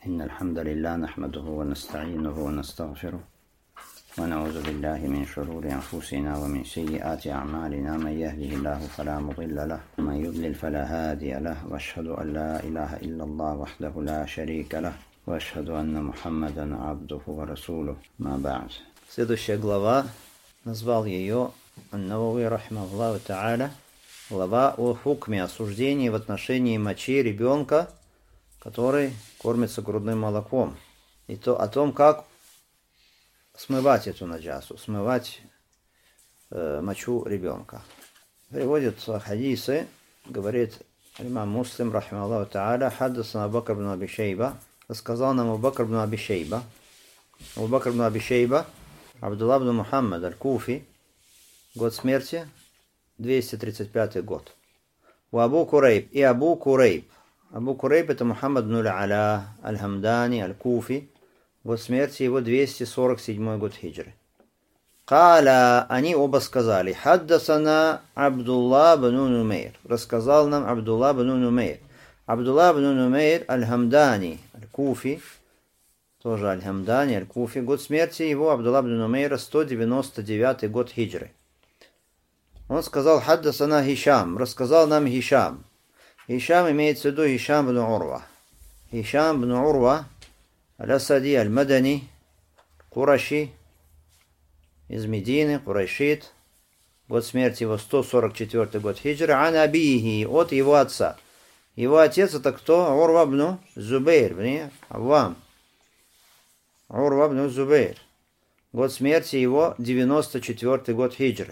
إن الحمد لله نحمده ونستعينه ونستغفره ونعوذ بالله من شرور أنفسنا ومن سيئات أعمالنا من يهده الله فلا مضل له ومن يضلل فلا هادي له وأشهد أن لا إله إلا الله وحده لا شريك له وأشهد أن محمدا عبده ورسوله ما بعد. Следующая глава, назвал ее Ан-Навави рахимахуллаху тааля, глава о хукме, осуждении в отношении мочи ребенка, который кормится грудным молоком, и то о том, как смывать эту наджасу, смывать мочу ребенка. Приводит хадисы, говорит имам Муслим рахимахуллаху тааля, хаддасана Абу Бакр ибн Аби Шейба, рассказал нам Абу Бакр ибн Аби Шейба. Абу Бакр ибн Аби Шейба, Абдуллах ибн Мухаммад аль-Куфи, год смерти 235 год. У Абу Курейб и Абу Курейб. Абу Курейб это Мухаммад ибн Аля аль-Хамдани аль-Куфи, год смерти его 247 год хиджры. Каля, они оба сказали, хаддасана Абдуллах ибн Нумейр, рассказал нам Абдуллах ибн Нумейр. Абдуллах ибн Нумейр аль-Хамдани аль-Куфи, тоже аль-Хамдани аль-Куфи, год смерти его Абдуллах ибн Нумейра 199 год хиджры. Он сказал, хаддасана Хишам, рассказал нам Хишам. Хишам имеется в виду Хишам ибн Урва. Хишам ибн Урва, аль-Асади, аль-Мадани, Кураши, из Медины, Курайшит, год смерти его 144 год хиджры, ан абихи, от его отца. Его отец это кто? Урва ибн Зубейр, Аввам. Урва ибн Зубейр. Год смерти его 94 год хиджры.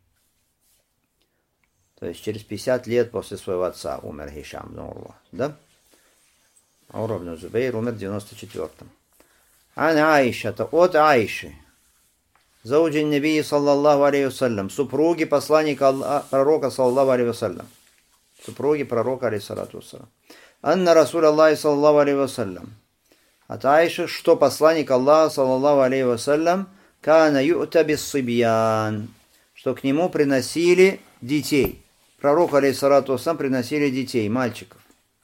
То есть через 50 лет после своего отца умер Хишам ибн Урва. Да? Урва ибн Зубейр умер в 94-м. Ан Аиша, это от Аиши. Зауджин Набии саллаллаху алейхи вассалям, супруги посланника пророка саллаллаху алейхи вассалям. Супруги пророка алейхиссалату вассалям. Анна Расуль Аллахи саллаллаху алейхи вассалям. От Аиши, что посланник Аллаха саллаллаху алейхи вассалям, кана ю'та бис-сибьян, что к нему приносили детей. Пророку алейхиссалату вассалям приносили детей, мальчиков.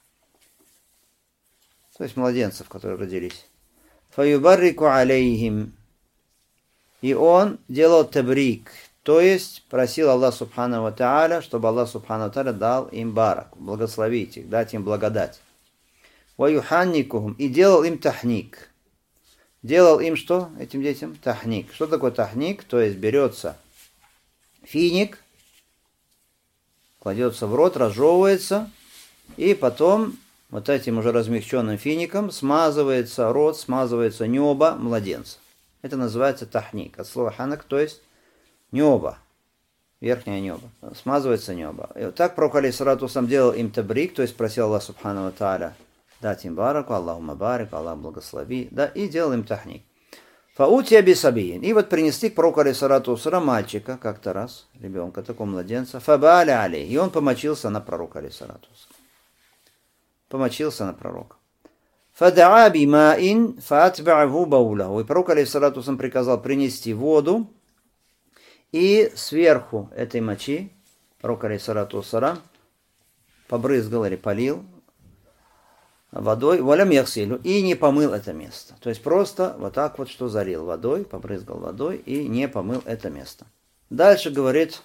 То есть младенцев, которые родились. Фаюбаррику алейхим. И он делал табрик, то есть просил Аллах субхану ва тааля, чтобы Аллах субхану ва тааля дал им барак, благословить их, дать им благодать. Ваюханникухум, и делал им тахник. Делал им что этим детям? Тахник. Что такое тахник? То есть берется финик, кладется в рот, разжевывается, и потом вот этим уже размягченным фиником смазывается рот, смазывается небо младенца. Это называется тахник. От слова ханак, то есть небо, верхнее небо. Смазывается небо. И вот так пророк алейхиссалату вассалям делал им табрик, то есть просил Аллах субхану ва тааля дать им бараку, Аллахумма барик, Аллах благослови, да, и делал им тахник. Фаутия бисабиин. И вот принесли к пророку алейхиссалату вассалям мальчика, как-то раз, ребенка, такого младенца, фабаля алей. И он помочился на пророка алейхиссалату вассалям. Помочился на пророка. Фадаа бимаин фаатба'аху баулаху. И пророк алейхиссалату вассалям приказал принести воду, и сверху этой мочи пророк алейхиссалату вассалям побрызгал или полил водой, валям яхсилю, и не помыл это место. То есть просто вот так вот, что залил водой, побрызгал водой и не помыл это место. Дальше говорит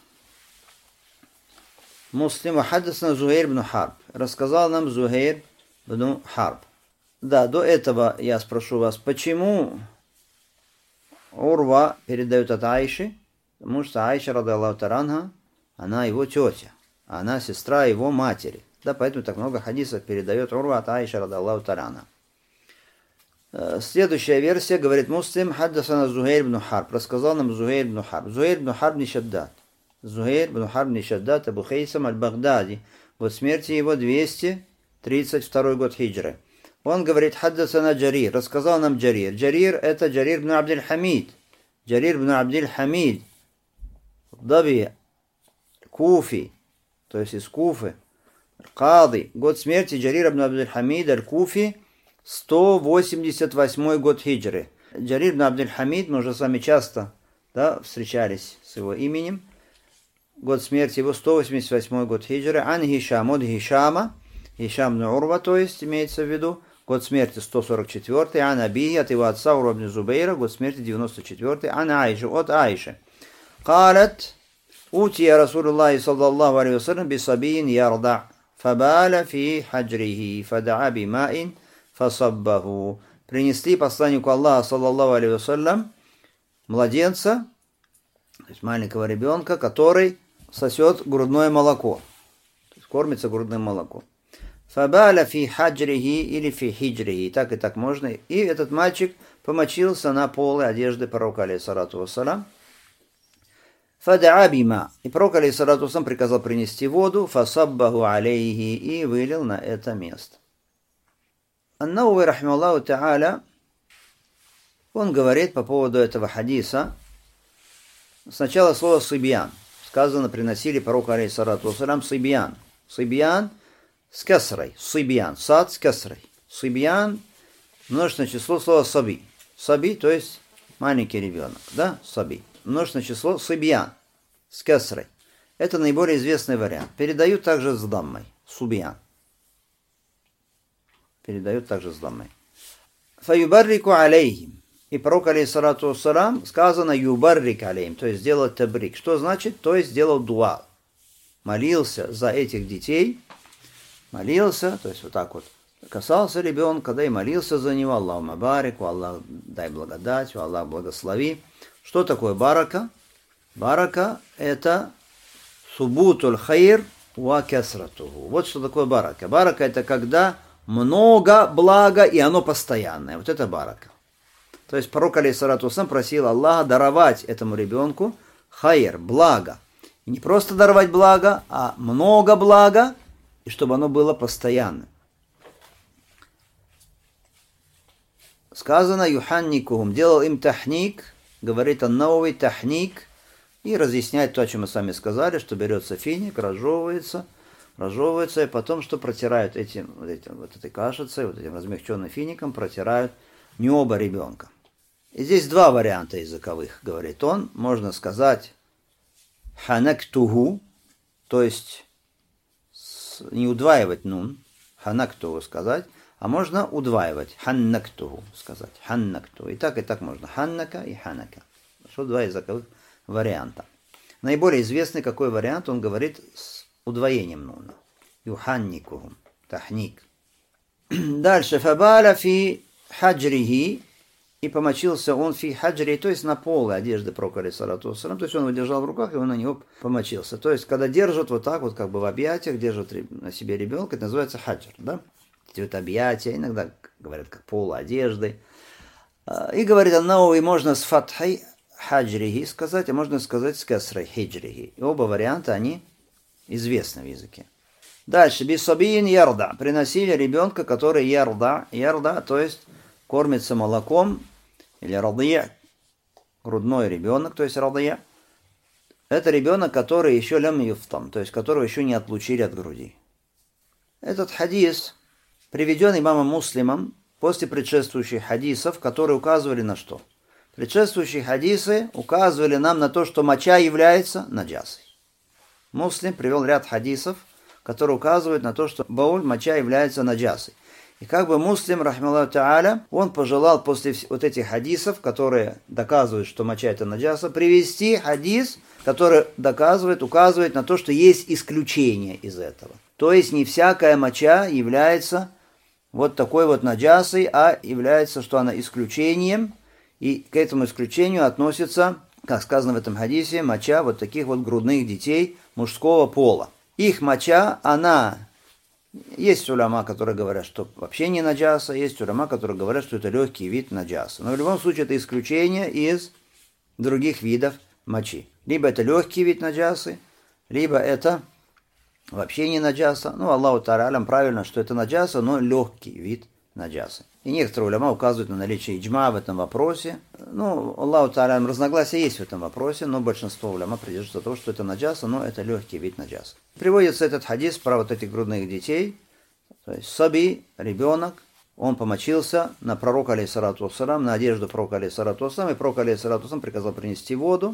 Муслим, хаддасана Зухайр ибн Харб. Рассказал нам Зухайр ибн Харб. Да, до этого я спрошу вас, почему Урва передает от Аиши? Потому что Аиша, радаллаху та'аля анха, она его тетя, она сестра его матери. Да, поэтому так много хадисов передает Урва от Аиши, радаллаху та'аля анха. Следующая версия, говорит Муслим, хаддасана Зухайр ибн Харб. Рассказал нам Зухайр ибн Харб. Зухайр ибн Харб не Шаддад. Зухайр ибн Харб не Шаддад, Абу Хейсам аль-Багдади. Год смерти его 232 год хиджры. Он говорит, хаддасана Джарир, рассказал нам Джарир. Джарир это Джарир ибн Абдиль-Хамид. Джарир ибн Абдиль-Хамид, Даби, Куфи, то есть из Куфы. Кады, год смерти Джарир ибн Абдиль-Хамид аль-Куфи, 188 год хиджры. Джарир ибн Абдиль-Хамид, мы уже с вами часто встречались с его именем. Год смерти его 188 год хиджры. Ан Хишам, от Хишама, Хишам ибн Урва, то есть имеется в виду, год смерти 144, ан Абии, от его отца Урва ибн Зубейра, год смерти 94, ан Аиши, от Аиши. Калат, утия Расулуллахи саллаллаху алейхи вассалям бисабиин ярда, фабаля фи хаджрихи, фадаа бимаин, фасаббаху. Принесли посланнику Аллаха саллаллаху алейхи вассалям младенца, то есть маленького ребенка, который сосет грудное молоко, то есть кормится грудным молоком. Фабаля фи хаджрихи или фи хиджрихи, и так можно. И этот мальчик помочился на полы одежды пророка алейхиссалату вассалам. Фадаа бима, и пророк алейхиссалату вассалам приказал принести воду, фасаббаху алейхи, и вылил на это место. Ан-Навави рахимахуллаху та'аля, он говорит по поводу этого хадиса, сначала слово «сибьян». Сказано, приносили пророку алейхиссалату вассалам сибьян. Сибьян с касрой, сибьян, сад с касрой. Сибьян, множественное число слова саби. Саби, то есть маленький ребенок, да, саби. Множественное число сибьян с касрой. Это наиболее известный вариант. Передают также с даммой, субьян. Передают также с даммой. Фаюбаррику алейхим. И пророк алейхиссалату вассалам сказано юбаррик алейхим, то есть сделал табрик. Что значит? То есть сделал дуа. Молился за этих детей. Молился, то есть вот так вот касался ребенка, да и молился за него. Аллаху барик, Аллах дай благодать, Аллах благослови. Что такое барака? Барака это субутуль хайр ва касратуху. Вот что такое барака. Барака это когда много блага и оно постоянное. Вот это барака. То есть пророк алейхиссалату вассалам просил Аллаха даровать этому ребенку хайр, благо. И не просто даровать благо, а много блага, и чтобы оно было постоянным. Сказано юханникухум, делал им тахник, говорит Ан-Навави тахник, и разъясняет то, о чем мы сами сказали, что берется финик, разжевывается, и потом что протирают вот этой кашицей, вот этим размягченным фиником, протирают небо ребенка. И здесь два варианта языковых, говорит он. Можно сказать ханактуху, то есть не удваивать нун, ханактуху сказать, а можно удваивать, ханнактуху сказать, ханнактуху. И так можно, ханнака и ханака. Что два языковых варианта. Наиболее известный какой вариант, он говорит с удвоением нуна. Юханникуху, тахник. Дальше, фабаля фи хаджрихи, и помочился он фи хаджри, то есть на полы одежды пророка алейхиссалату вассалам, то есть он его держал в руках, и он на него помочился. То есть, когда держат вот так вот, как бы в объятиях, держат на себе ребенка, это называется хаджр, да? Эти вот объятия, иногда говорят, как полы одежды. И говорит Ан-Навави, можно с фатхой хаджрихи сказать, а можно сказать с касрой хиджрихи. И оба варианта, они известны в языке. Дальше, бисабиин ярда, приносили ребенка, который ярда, то есть кормится молоком, или радия, грудной ребенок, то есть радия. Это ребенок, который еще лям юфтам, то есть которого еще не отлучили от груди. Этот хадис приведен имамом Муслимом после предшествующих хадисов, которые указывали на что? Предшествующие хадисы указывали нам на то, что моча является наджасой. Муслим привел ряд хадисов, которые указывают на то, что бауль, моча является наджасой. И как бы Муслим, рахмаллаху та'аля, он пожелал после вот этих хадисов, которые доказывают, что моча это наджаса, привести хадис, который доказывает, указывает на то, что есть исключение из этого. То есть не всякая моча является вот такой вот наджасой, а является, что она исключением, и к этому исключению относится, как сказано в этом хадисе, моча вот таких вот грудных детей мужского пола. Их моча, она... Есть уляма, которые говорят, что вообще не наджаса, есть уляма, которые говорят, что это легкий вид наджаса. Но в любом случае это исключение из других видов мочи. Либо это легкий вид наджасы, либо это вообще не наджаса. Ну, Аллаху та'аля правильно, что это наджаса, но легкий вид наджасы. И некоторые уляма указывают на наличие иджма в этом вопросе. Ну, Аллаху та'аля, разногласия есть в этом вопросе, но большинство уляма придерживается того, что это наджаса, но это легкий вид наджаса. Приводится этот хадис про вот этих грудных детей. То есть саби, ребенок, он помочился на пророка алейхиссалату вассалам, на одежду пророка алейхиссалату вассалам, и пророк алейхиссалату вассалам приказал принести воду,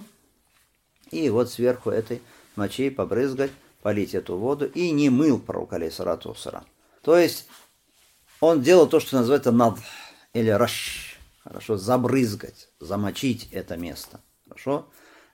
и вот сверху этой мочи побрызгать, полить эту воду, и не мыл пророк алейхиссалату вассалам. То есть он делал то, что называется надх или раш. Хорошо, забрызгать, замочить это место. Хорошо?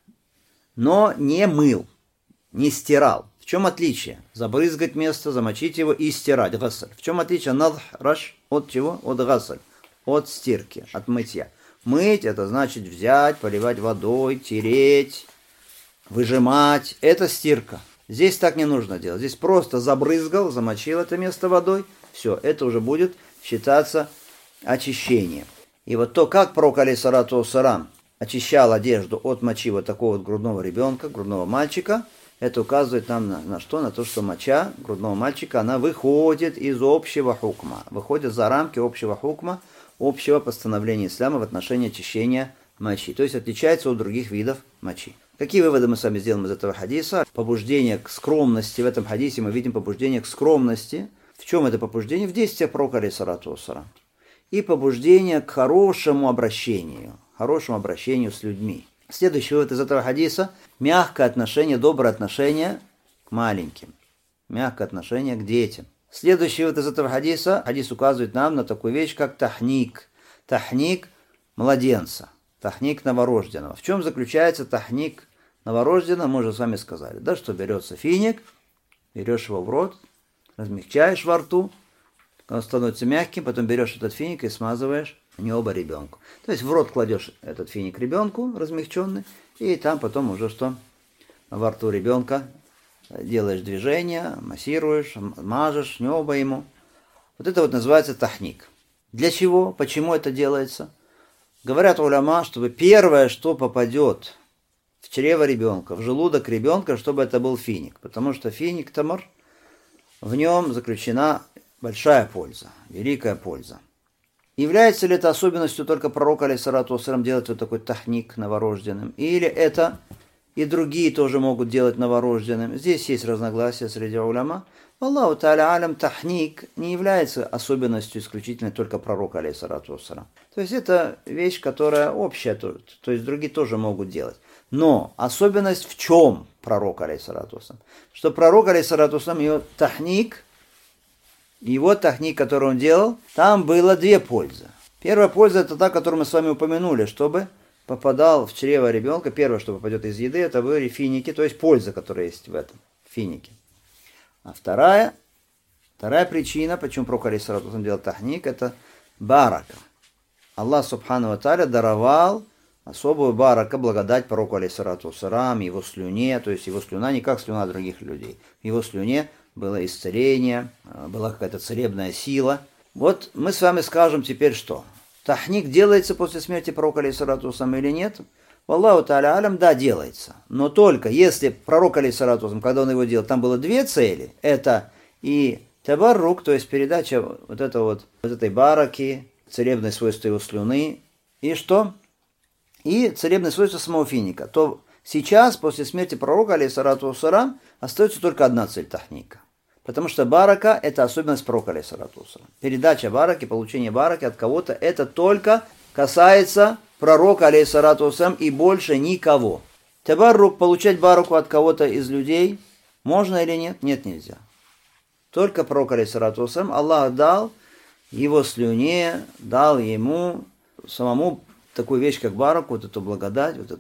Но не мыл, не стирал. В чем отличие? Забрызгать место, замочить его и стирать. Гасль. В чем отличие надх, раш от чего? От гасль. От стирки, от мытья. Мыть это значит взять, поливать водой, тереть, выжимать. Это стирка. Здесь так не нужно делать. Здесь просто забрызгал, замочил это место водой. Все, это уже будет считаться очищением. И вот то, как пророк алейхиссалату вассалам очищал одежду от мочи вот такого вот грудного ребенка, грудного мальчика, это указывает нам на что? На то, что моча грудного мальчика, она выходит из общего хукма, выходит за рамки общего хукма, общего постановления ислама в отношении очищения мочи. То есть отличается от других видов мочи. Какие выводы мы с вами сделаем из этого хадиса? Побуждение к скромности. В этом хадисе мы видим побуждение к скромности. В чем это побуждение? В действиях пророка алейхиссалату вассалам. И побуждение к хорошему обращению с людьми. Следующий вывод из этого хадиса – мягкое отношение, доброе отношение к маленьким, мягкое отношение к детям. Следующий вывод из этого хадиса – хадис указывает нам на такую вещь, как тахник. Тахник младенца, тахник новорожденного. В чем заключается тахник новорожденного, мы уже с вами сказали. Да, что берется финик, берешь его в рот, размягчаешь во рту, он становится мягким, потом берешь этот финик и смазываешь небо ребенку. То есть в рот кладешь этот финик ребенку, размягченный, и там потом уже что? Во рту ребенка делаешь движение, массируешь, мажешь небо ему. Вот это вот называется тахник. Для чего? Почему это делается? Говорят уляма, чтобы первое, что попадет в чрево ребенка, в желудок ребенка, чтобы это был финик. Потому что финик, тамар, в нем заключена большая польза, великая польза. Является ли это особенностью только пророка алейхиссалату вассалам делать вот такой тахник новорожденным? Или это и другие тоже могут делать новорожденным? Здесь есть разногласия среди уляма. Аллаху та'аля алям, тахник не является особенностью исключительно только пророка алейхиссалату вассалам. То есть это вещь, которая общая, то есть другие тоже могут делать. Но особенность в чем пророк алейхиссалату вассалам? Что пророк алейхиссалату вассалам, его тахник, который он делал, там было две пользы. Первая польза – это та, которую мы с вами упомянули, чтобы попадал в чрево ребенка. Первое, что попадет из еды, это были финики, то есть польза, которая есть в этом финике. А вторая причина, почему пророк алейхиссалату вассалам делал тахник, это барака. Аллах субхану ва тааля даровал особую барака, благодать пророку алейхиссалату вассалам, его слюне, то есть его слюна не как слюна других людей. В его слюне было исцеление, была какая-то целебная сила. Вот мы с вами скажем теперь что? Тахник делается после смерти пророка алейхиссалату вассалам или нет? Аллаху та'аля алям, да, делается. Но только если пророк алейхиссалату вассалам, когда он его делал, там было две цели. Это и табаррук, то есть передача вот этой бараки, целебные свойства его слюны. И что? И целебные свойства самого финика. То сейчас, после смерти пророка алейхиссалату вассалам, остается только одна цель тахника. Потому что барака – это особенность пророка алейхиссалату вассалам. Передача бараки, получение бараки от кого-то – это только касается пророка алейхиссалату вассалам и больше никого. Табаррук, получать бараку от кого-то из людей, можно или нет? Нет, нельзя. Только пророк алейхиссалату вассалам, Аллах дал его слюне, дал ему самому такую вещь, как бараку, вот эту благодать, вот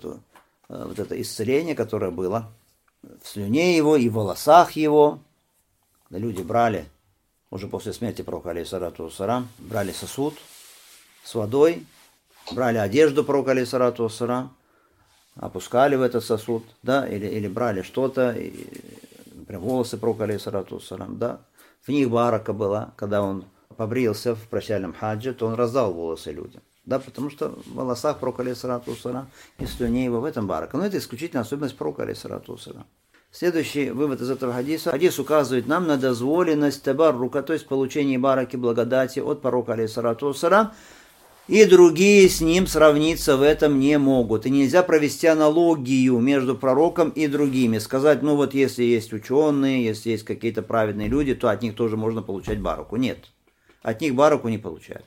это исцеление, которое было в слюне его и в волосах его. Да, люди брали, уже после смерти пророка алейхиссалату вассалам, брали сосуд с водой, брали одежду пророка алейхиссалату вассалам, опускали в этот сосуд, да, или брали что-то, например, волосы пророка алейхиссалату вассалам, да, в них барака была, когда он побрился в прощальном хаджи, то он раздал волосы людям. Да, потому что в волосах пророка алейхиссалату вассалам и слюне его в этом барака. Но это исключительно особенность пророка алейхиссалату вассалам. Следующий вывод из этого хадиса. Хадис указывает нам на дозволенность табаррука, то есть получение бараки, благодати от пророка алейхиссалату вассалам. И другие с ним сравниться в этом не могут. И нельзя провести аналогию между пророком и другими. Сказать, ну вот если есть ученые, если есть какие-то праведные люди, то от них тоже можно получать бараку. Нет, от них бараку не получают.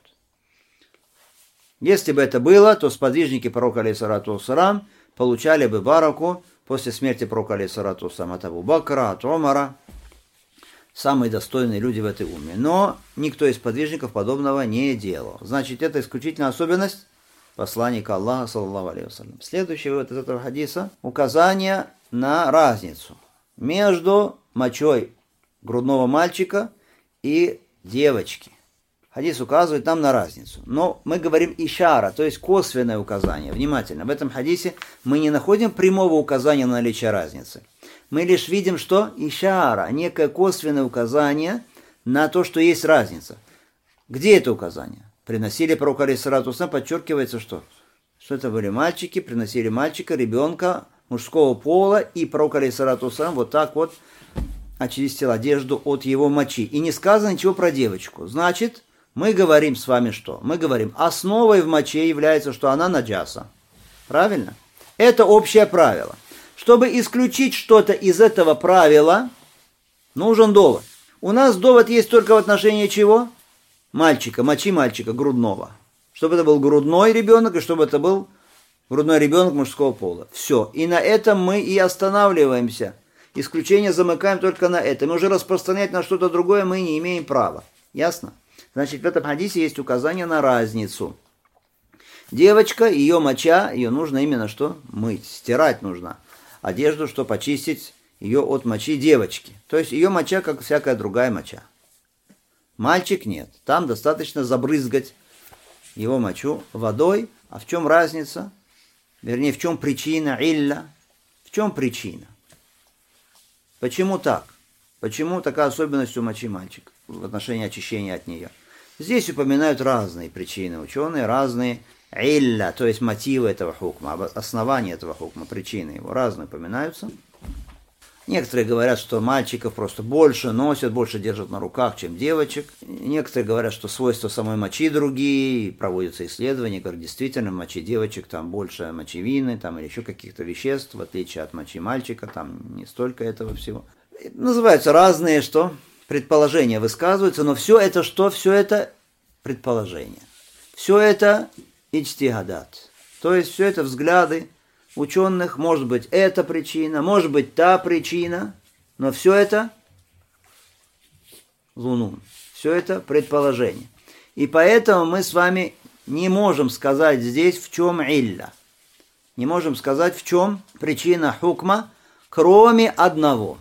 Если бы это было, то сподвижники пророка алейхиссалату вассалам получали бы бараку после смерти пророка алейхиссалату вассалам от Абу Бакра, от Умара, самые достойные люди в этой умме. Но никто из подвижников подобного не делал. Значит, это исключительная особенность посланника Аллаха, саллаллаху алейхи вассалям. Следующий вывод из этого хадиса – указание на разницу между мочой грудного мальчика и девочки. Хадис указывает нам на разницу. Но мы говорим ишара, то есть косвенное указание. Внимательно, в этом хадисе мы не находим прямого указания на наличие разницы. Мы лишь видим, что ишара, некое косвенное указание на то, что есть разница. Где это указание? Приносили пророку алейхиссалату вассалям, подчеркивается, что это были мальчики, приносили мальчика, ребенка мужского пола, и пророк алейхиссалату вассалям вот так вот очистил одежду от его мочи. И не сказано ничего про девочку. Значит, мы говорим с вами что? Мы говорим, основой в моче является, что она наджаса. Правильно? Это общее правило. Чтобы исключить что-то из этого правила, нужен довод. У нас довод есть только в отношении чего? Мальчика, мочи мальчика, грудного. Чтобы это был грудной ребенок, и чтобы это был грудной ребенок мужского пола. Все. И на этом мы и останавливаемся. Исключение замыкаем только на этом. Уже распространять на что-то другое мы не имеем права. Ясно? Значит, в этом хадисе есть указание на разницу. Девочка, ее моча, ее нужно именно что? Мыть, стирать нужно. Одежду, чтобы очистить ее от мочи девочки. То есть ее моча, как всякая другая моча. Мальчик нет. Там достаточно забрызгать его мочу водой. А в чем разница? Вернее, в чем причина? Илля. В чем причина? Почему так? Почему такая особенность у мочи мальчика в отношении очищения от нее? Здесь упоминают разные причины. Ученые разные илля, то есть мотивы этого хукма, основания этого хукма, причины его разные упоминаются. Некоторые говорят, что мальчиков просто больше носят, больше держат на руках, чем девочек. Некоторые говорят, что свойства самой мочи другие, и проводятся исследования, говорят, действительно, в моче девочек там больше мочевины, там или еще каких-то веществ, в отличие от мочи мальчика, там не столько этого всего. Называются разные, что предположения высказываются, но все это что? Все это предположения. Все это иджтихадат. То есть все это взгляды ученых, может быть, эта причина, может быть, та причина, но все это лунун, все это предположение. И поэтому мы с вами не можем сказать здесь, в чем илля. Не можем сказать, в чем причина хукма, кроме одного.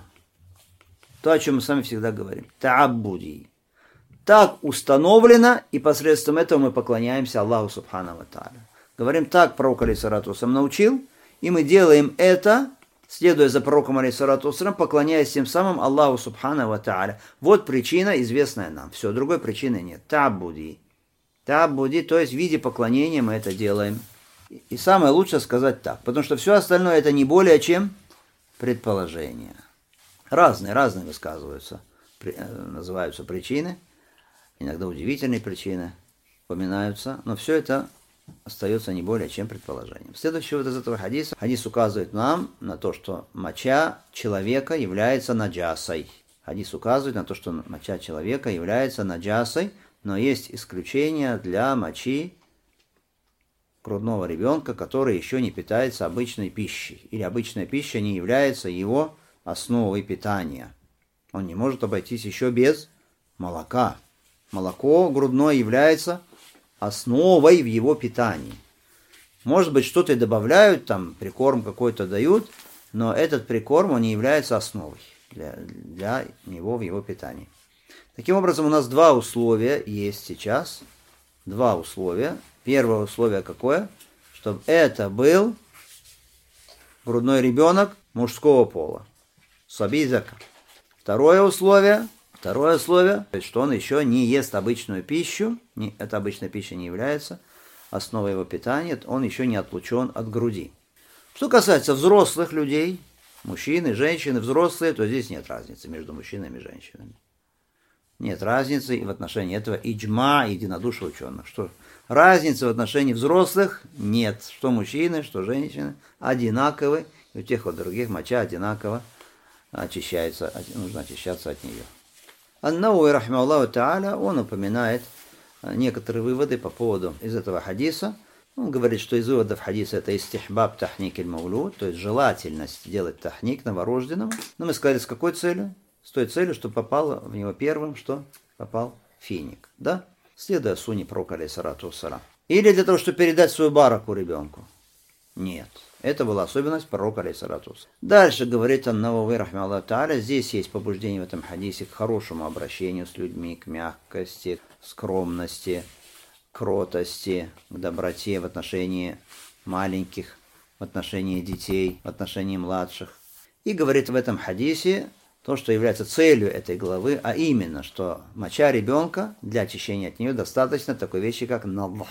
То, о чем мы с вами всегда говорим. Та'аббуди. Так установлено, и посредством этого мы поклоняемся Аллаху Субхану ва Тааля. Говорим, так пророк алейхиссалату вассалям научил, и мы делаем это, следуя за пророком алейхиссалату вассалям, поклоняясь тем самым Аллаху Субхану ва Тааля. Вот причина, известная нам. Все, другой причины нет. Та'аббуди. Та'аббуди, то есть в виде поклонения мы это делаем. И самое лучшее сказать так, потому что все остальное это не более чем предположение. Разные высказываются, называются причины, иногда удивительные причины упоминаются, но все это остается не более чем предположением. Следующий вот из этого хадиса. Хадис указывает нам на то, что моча человека является наджасой. Хадис указывает на то, что моча человека является наджасой, но есть исключения для мочи грудного ребенка, который еще не питается обычной пищей. Или обычная пища не является его основой питания. Он не может обойтись еще без молока. Молоко грудное является основой в его питании. Может быть, что-то и добавляют, там прикорм какой-то дают, но этот прикорм, он не является основой для него в его питании. Таким образом, у нас два условия есть сейчас. Два условия. Первое условие какое? Чтобы это был грудной ребенок мужского пола. Саби зака. Второе условие, то есть, что он еще не ест обычную пищу, эта обычная пища не является основой его питания, он еще не отлучен от груди. Что касается взрослых людей, мужчины, женщины, взрослые, то здесь нет разницы между мужчинами и женщинами. Нет разницы и в отношении этого иджма, единодушие ученых. Что разницы в отношении взрослых нет. Что мужчины, что женщины одинаковы, и у тех и у других моча одинаково очищается, нужно очищаться от нее. Ан-Науи, рахимахуллаху та'аля, он упоминает некоторые выводы по поводу из этого хадиса. Он говорит, что из выводов хадиса это истихбаб тахник аль-маулуд, то есть желательность делать тахник новорожденному. Но мы сказали, с какой целью? с той целью, что попало в него первым, что попал финик, да? Следуя сунне пророка, алейхиссалату вассалям. Или для того, чтобы передать свою бараку ребенку. Нет. Это была особенность пророка, алейхиссалату вассалям. Дальше говорит ан-Навави, рахмаллаху тааля, здесь есть побуждение в этом хадисе к хорошему обращению с людьми, к мягкости, скромности, кротости, к доброте в отношении маленьких, в отношении детей, в отношении младших. И говорит в этом хадисе то, что является целью этой главы, а именно, что моча ребенка для очищения от нее достаточно такой вещи, как надх,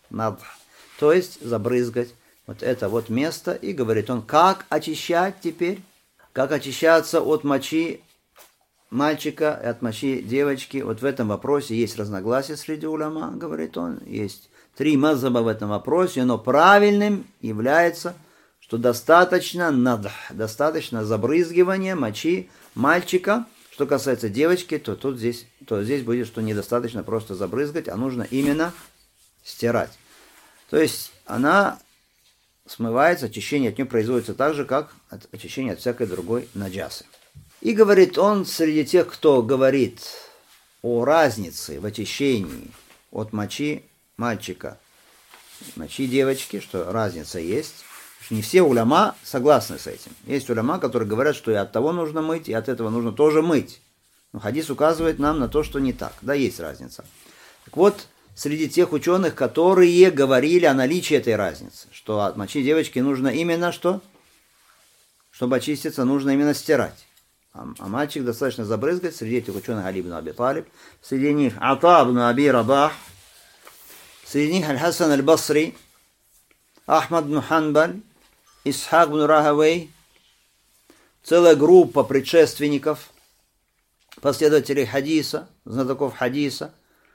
то есть забрызгать вот это вот место. И говорит он, как очищать теперь, как очищаться от мочи мальчика и от мочи девочки. Вот в этом вопросе есть разногласия среди уляма, говорит он, есть 3 мазхаба в этом вопросе, но правильным является, что достаточно надх, достаточно забрызгивания мочи мальчика. Что касается девочки, то здесь будет, что недостаточно просто забрызгать, а нужно именно стирать. То есть она смывается, очищение от нее производится так же, как очищение от всякой другой наджасы. И говорит он, среди тех, кто говорит о разнице в очищении от мочи мальчика, мочи девочки, что разница есть. Не все уляма согласны с этим. Есть уляма, которые говорят, что и от того нужно мыть, и от этого нужно тоже мыть. Но хадис указывает нам на то, что не так. Да, есть разница. Так вот, среди тех ученых, которые говорили о наличии этой разницы, что от мочи девочки нужно именно что? Чтобы очиститься, нужно именно стирать. А мальчик достаточно забрызгать. Среди этих ученых Али ибн Аби Талиб, среди них Ата ибн Аби Рабах, среди них Аль-Хасан Аль-Басри, Ахмад ибн Ханбаль, Исхак ибн Рахавей, целая группа предшественников, последователей хадиса, знатоков хадиса.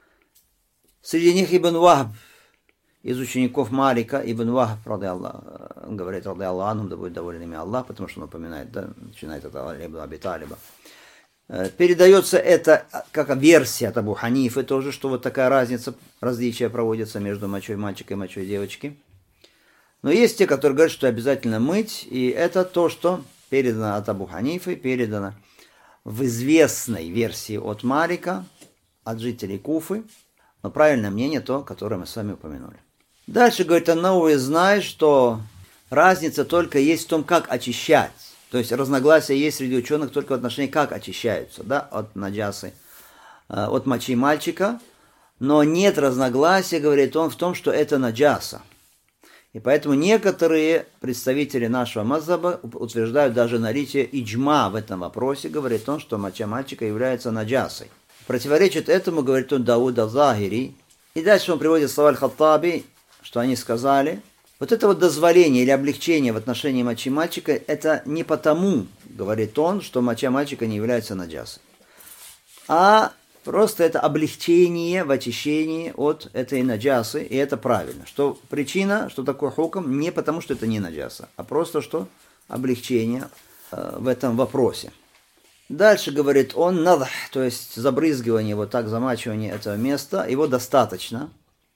Среди них Ибн Вахб, из учеников Малика, Ибн Вахб, он говорит, ради Аллаху, да будет доволен ими Аллах, потому что он упоминает, да, начинает от Ибн Аби Талиба. Передается это как версия от Абу Ханифы тоже, что вот такая разница, различие проводится между мочой мальчика и мочой девочки. Но есть те, которые говорят, что обязательно мыть, и это то, что передано от Абу Ханифы, передано в известной версии от Малика, от жителей Куфы, но правильное мнение то, которое мы с вами упомянули. Дальше, говорит Ан-Навави, знай, что разница только есть в том, как очищать. То есть разногласия есть среди ученых только в отношении, как очищаются, да, от наджасы, от мочи мальчика, но нет разногласия, говорит он, в том, что это наджаса. И поэтому некоторые представители нашего мазхаба утверждают даже наличие иджма в этом вопросе, говорит он, что моча мальчика является наджасой. Противоречит этому, говорит он, Дауд аль-Захири. И дальше он приводит слова Аль-Хаттаби, что они сказали, вот это вот дозволение или облегчение в отношении мочи мальчика, это не потому, говорит он, что моча мальчика не является наджасой, а просто это облегчение в очищении от этой наджасы, и это правильно. Что причина, что такое хукм, не потому, что это не наджаса, а просто что облегчение в этом вопросе. Дальше говорит он, надх, то есть забрызгивание, вот так замачивание этого места, его достаточно,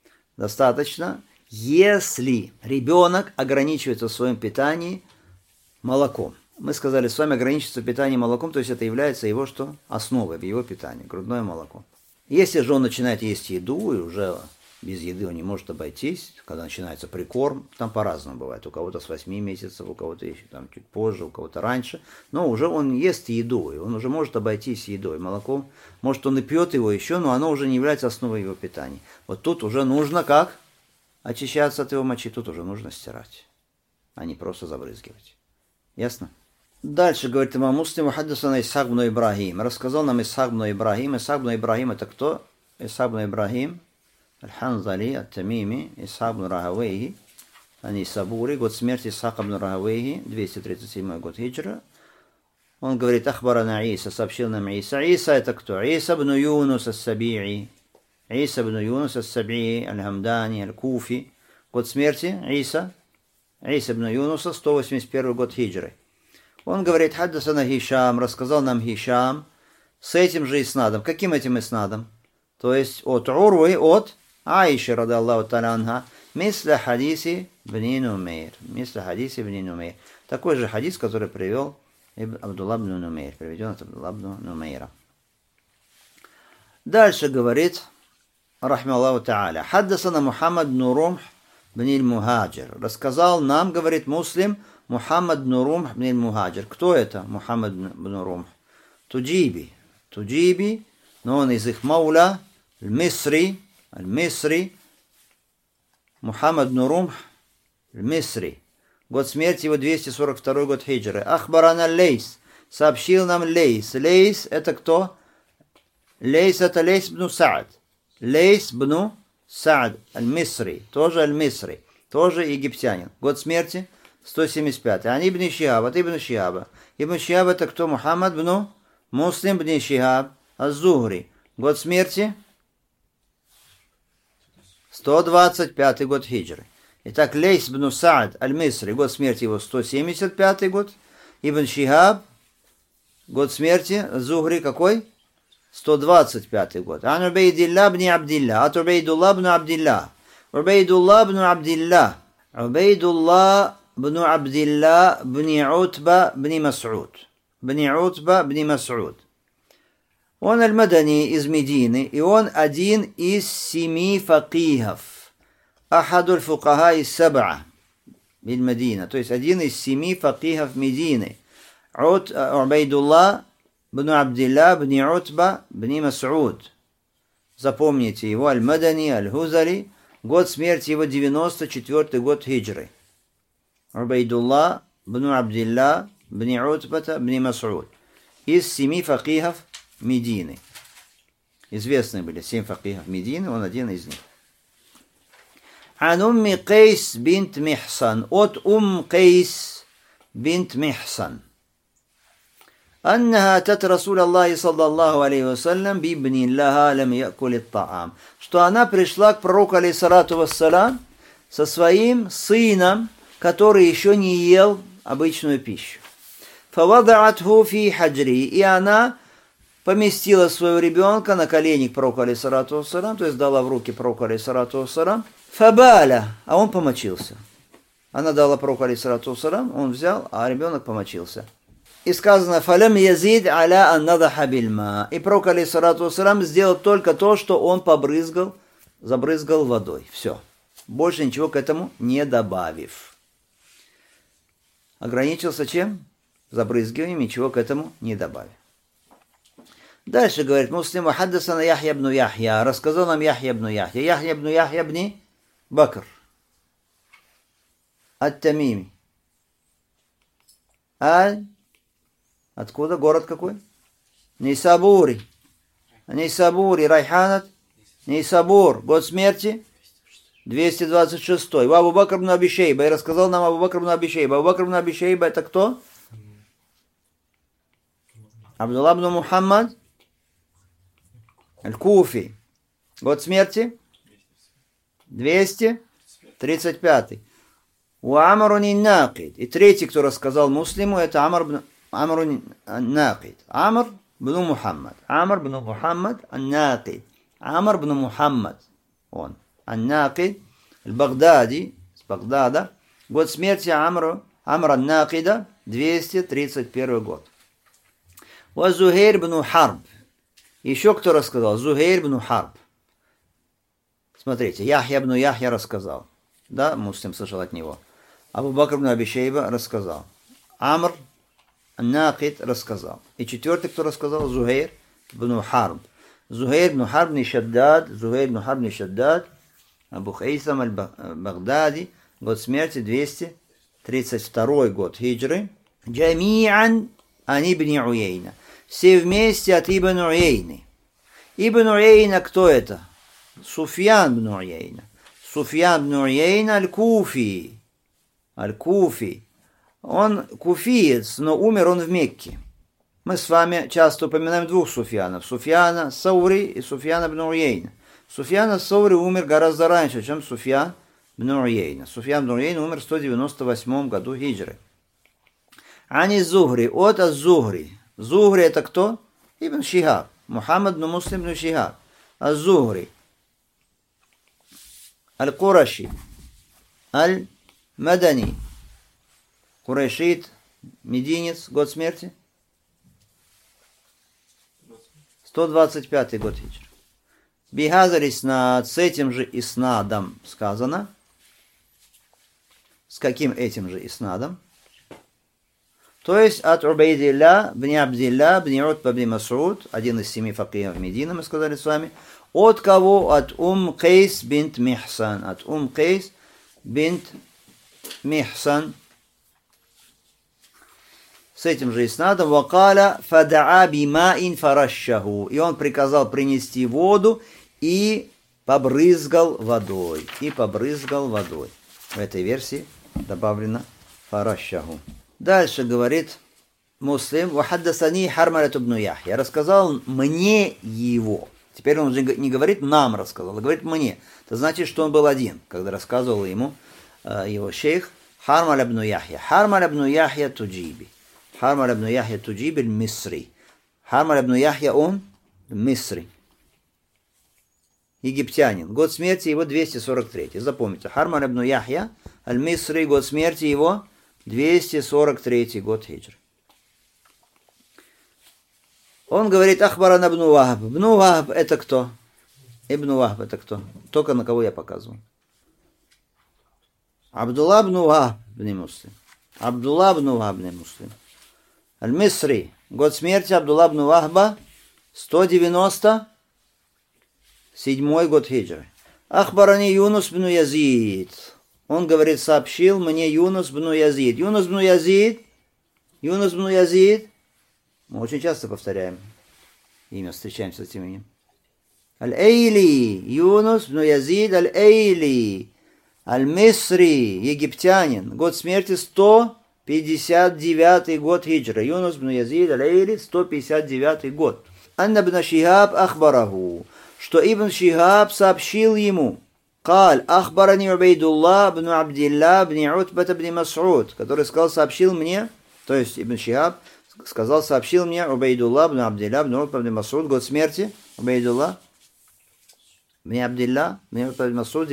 если ребенок ограничивается в своем питании молоком. Мы сказали с вами ограничиться в питании молоком, то есть это является его что? Основой в его питании, грудное молоко. Если же он начинает есть еду, и уже без еды он не может обойтись, когда начинается прикорм, там по-разному бывает, у кого-то с 8 месяцев, у кого-то еще там чуть позже, у кого-то раньше, но уже он ест еду, и он уже может обойтись едой, молоком, может он и пьет его еще, но оно уже не является основой его питания. Вот тут уже нужно как? Очищаться от его мочи, тут уже нужно стирать, а не просто забрызгивать. Ясно? Дальше, говорит имам Муслим, хаддасана Исхак ибн Ибрахим. Рассказал нам Исхак ибн Ибрахим. Исхак ибн Ибрахим это кто? Исхак ибн Ибрахим, Аль-Ханзали, Ат-Тамими, Исхак ибн Рахавейхи, Ан-Нисабури. Год смерти Исхака ибн Рахавейхи, 237 год хиджра. Он говорит, Ахбарана Иса, сообщил нам Иса. Иса это кто? Иса ибн Юнус ас-Саби'i. Иса ибн Юнус ас-Саби'i, Аль-Хамдани, Аль-Куфи. Год смерти Иса ибн Юнуса, 181 год хиджры. Он говорит, хаддасана Хишам, рассказал нам Хишам с этим же иснадом. Каким этим иснадом? То есть от Урвы, от Аиши, ради Аллаху та'аля анха, мисля хадиси бни Нумейр. Такой же хадис, который привел Абдулла ибн Нумейр. Приведен от Абдулла ибн Нумейра. Дальше говорит, рахмаллаху та'аля, хаддасана Мухаммад бн Румх бн аль-Мухаджир. Рассказал нам, говорит Муслим, Мухаммад бн Румх бн аль-Мухаджир. Кто это Мухаммад бн Румх? Туджиби, но он из их мауля, аль-Мисри, Мухаммад бн Румх, аль-Мисри. Год смерти его 242 год хиджры. Ахбарана Лейс, сообщил нам Лейс. Лейс это кто? Лейс это Лейс бн Саад. Лейс бн Саад, аль-Мисри, тоже египтянин. Год смерти 175. Они ибн Шихаб, это ибн Шихаба. Ибн Шихаб это кто? Мухаммад бн Муслим бн Шихаб аз-Зухри. Год смерти 125 год хиджры. Итак, Лейс бн Саад аль-Мисри, год смерти его 175 год. Ибн Шихаб, год смерти Зухри какой? 125 год. Ан Убейдилла бн Абдилла. От Убейдулла бн Абдилла. Убейдулла бн Абдилла бн Утба бн Мас'уд. Он аль-Мадани из Медины, и он один из 7 факихов. Ахадуль фукаха из Саб'a биль Медина. То есть один из 7 факихов Медины. Убейдулла бн Абдилла бн Утба бн Мас'уд. Запомните его, аль-Мадани, аль-Хузали. Год смерти его 94 год хиджры. Убейдулла бн Абдилла бн Утбата бн Мас'уд. Из 7 факихов Медины. Известны были 7 факихов Медины, он один из них. Ан умми Кейс бинт Михсан. От Кейс бинт Михсан. أنها أتت رسول الله صلى الله عليه وسلم بابن لها لم يأكل الطعام. Что она пришла к пророку алейхиссалату вассалам со своим сыном, который еще не ел обычную пищу. فوضعته في حجري. И она поместила своего ребенка на колени к пророку алейхиссалату вассалам, то есть дала в руки пророку алейхиссалату вассалам. Фабаля, а он помочился. Она дала пророку алейхиссалату вассалам, он взял, а ребенок помочился. И сказано, фалям язид аля аннадаха бильма. И пророк алейхиссалату вассалам сделал только то, что он забрызгал водой. Все. Больше ничего к этому не добавив. Ограничился чем? Забрызгиванием, ничего к этому не добавив. Дальше говорит Муслим, хаддасана Яхья ибн Яхья. Рассказал нам Яхья ибн Яхья. Яхья ибн Бакр. Ат-Тамими. Откуда? Город какой? Нейсабури, Райханат, Нейсабур. Год смерти 226. Абу Бакр ибн Аби Шейба. И рассказал нам Абу Бакр ибн Аби Шейба. Абу Бакр ибн Аби Шейба это кто? Абдулла ибн Мухаммад аль-Куфи. Год смерти 235. Амр ан-Накид. И третий, кто рассказал Муслиму, это Амр ан-Накид. Амр бн Мухаммад ан-Накид. Амр бн Мухаммад. Он. Ан-Накид. Аль-Багдади. С Багдада. Год смерти Амра ан-Накида 231 год. Зухейр бн Харб. Еще кто рассказал? Зухейр бн Харб. Смотрите, Яхья ибн Яхья рассказал. Да, Муслим слышал от него. Абу Бакр ибн Аби Шейба рассказал. Амр ан-Накид рассказал. И четвертый, кто рассказал? Зухейр ибн Харб. Зухейр ибн Харб ибн Шаддад. Абу Хайсам аль-Багдади. Год смерти 232 год хиджры. Джами'ан ан ибн Уяйна. Все вместе от Ибн Уяйны. Ибн Уяйна кто это? Суфьян бн Уяйна. Суфьян бн Уяйна аль-Куфи. Он куфиец, но умер он в Мекке. Мы с вами часто упоминаем двух Суфьянов. Суфьяна Саури и Суфьяна бн Уяйна. Суфьян Саури умер гораздо раньше, чем Суфьян бн Уяйна. Суфьян бн Уяйна умер в 198 году хиджры. Ани Зухри, от Az-Зухри. Зухри это кто? Ибн Шихаб. Мухаммад бн Муслим бн Шихаб. Az-Зухри. Аль-Кураши. Аль-Мадани. Курайшит Мединец, год смерти? 125 год хиджры. Бихазар иснад, с этим же иснадом сказано. С каким этим же иснадом? То есть от Убайдилля, бни Абдилля, бни Утба, бни Мас'уд, один из 7 факихов Медины, мы сказали с вами. От кого? От Кейс бинт Михсан. От Кейс бинт Михсан. С этим же иснадом. Вакаля фадаа бимаин фарашаху. И он приказал принести воду и побрызгал водой. В этой версии добавлено фарашаху. Дальше говорит Муслим, «Вахаддасани Хармалят ибн Яхья». Рассказал мне его. Теперь он уже не говорит «нам рассказал», а говорит «мне». Это значит, что он был один, когда рассказывал ему его шейх Хармаль ибн Яхья. Хармаль ибн Яхья Туджиби. Хармаль ибн Яхья Туджиби аль-Мисри. Хармаль ибн Яхья он Мисри. Египтянин. Год смерти его 243. Запомните. Хармаль ибн Яхья аль-Мисри. Год смерти его 243 год хиджры. Он говорит, Ахбаран ибн Вахб. Ибн Вахб это кто? Ибн Вахб это кто? Только на кого я показываю. Абдулла ибн Вахб бни Муслим. Абдулла ибн Вахб бни Муслим. Аль-Мисри. Год смерти Абдулла ибн Вахба 197 год хиджры. Ахбарани Юнус бн Язид. Он говорит, сообщил мне Юнус бн Язид. Юнус бн Язид. Мы очень часто повторяем имя, встречаемся с этим именем. Аль-Эйли. Юнус бн Язид Аль-Эйли. Аль-Мисри. Египтянин. Год смерти 159 год хиджры. Юнус бн Язид Аль-Эйли 159 год. Анна бн Шихаб ахбараху. Что Ибн Шихаб сообщил ему. قال أخبرني عبيد الله بن عبد الله بن عتبة بن مسعود, который сказал, сообщил мне, то есть Ибн Шихаб сказал, сообщил мне Убайдулла бн Абдилля бн Утба бн Мас'уд, год смерти Убайдулла бн Абдилля бн Утба бн Мас'уд,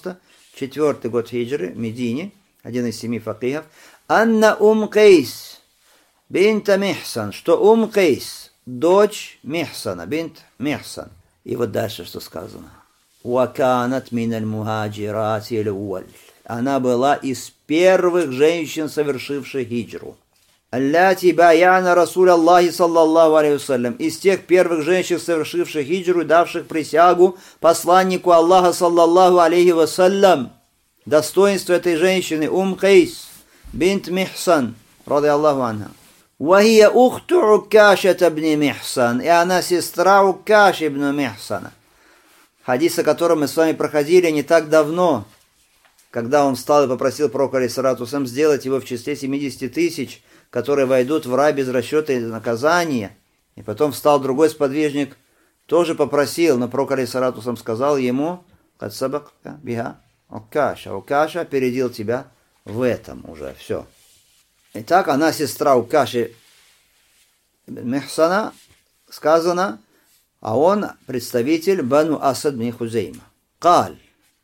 94 год хиджры, Медине, один из 7 факихов. Анна Кейс бинта Михсан, что Кейс, дочь Михсана, бинт Михсан. И вот дальше что сказано. وَكَانَتْ مِنَ الْمُهَاجِرَاتِ الْأُوَّلِ. Она была из первых женщин, совершивших хиджру. الَّاتِي بَايَعْنَ رَسُولَ اللَّهِ صَلَّى اللَّهُ عَلَيْهِ وسلم. Из тех первых женщин, совершивших хиджру, давших присягу посланнику Аллаха саллаллаху алейхи вассалям. Достоинство этой женщины Кейс бинт Михсан, ради Аллаху анха. وَهِيَ أُخْتُ عُكَّاشَةَ بْنِ مِحْسَنَ. И она сестра Уккаши ибн Михсана. Хадис, о котором мы с вами проходили не так давно, когда он встал и попросил пророка алейхиссалату вассалям сделать его в числе 70 тысяч, которые войдут в рай без расчета и наказания. И потом встал другой сподвижник, тоже попросил, но пророк алейхиссалату вассалям сказал ему, «Кад сабакка биха Уккаша». Уккаша опередил тебя в этом уже, все. Итак, она сестра Уккаши Михсана, сказано, а он представитель Бану Асад бн Хузейма. Каль.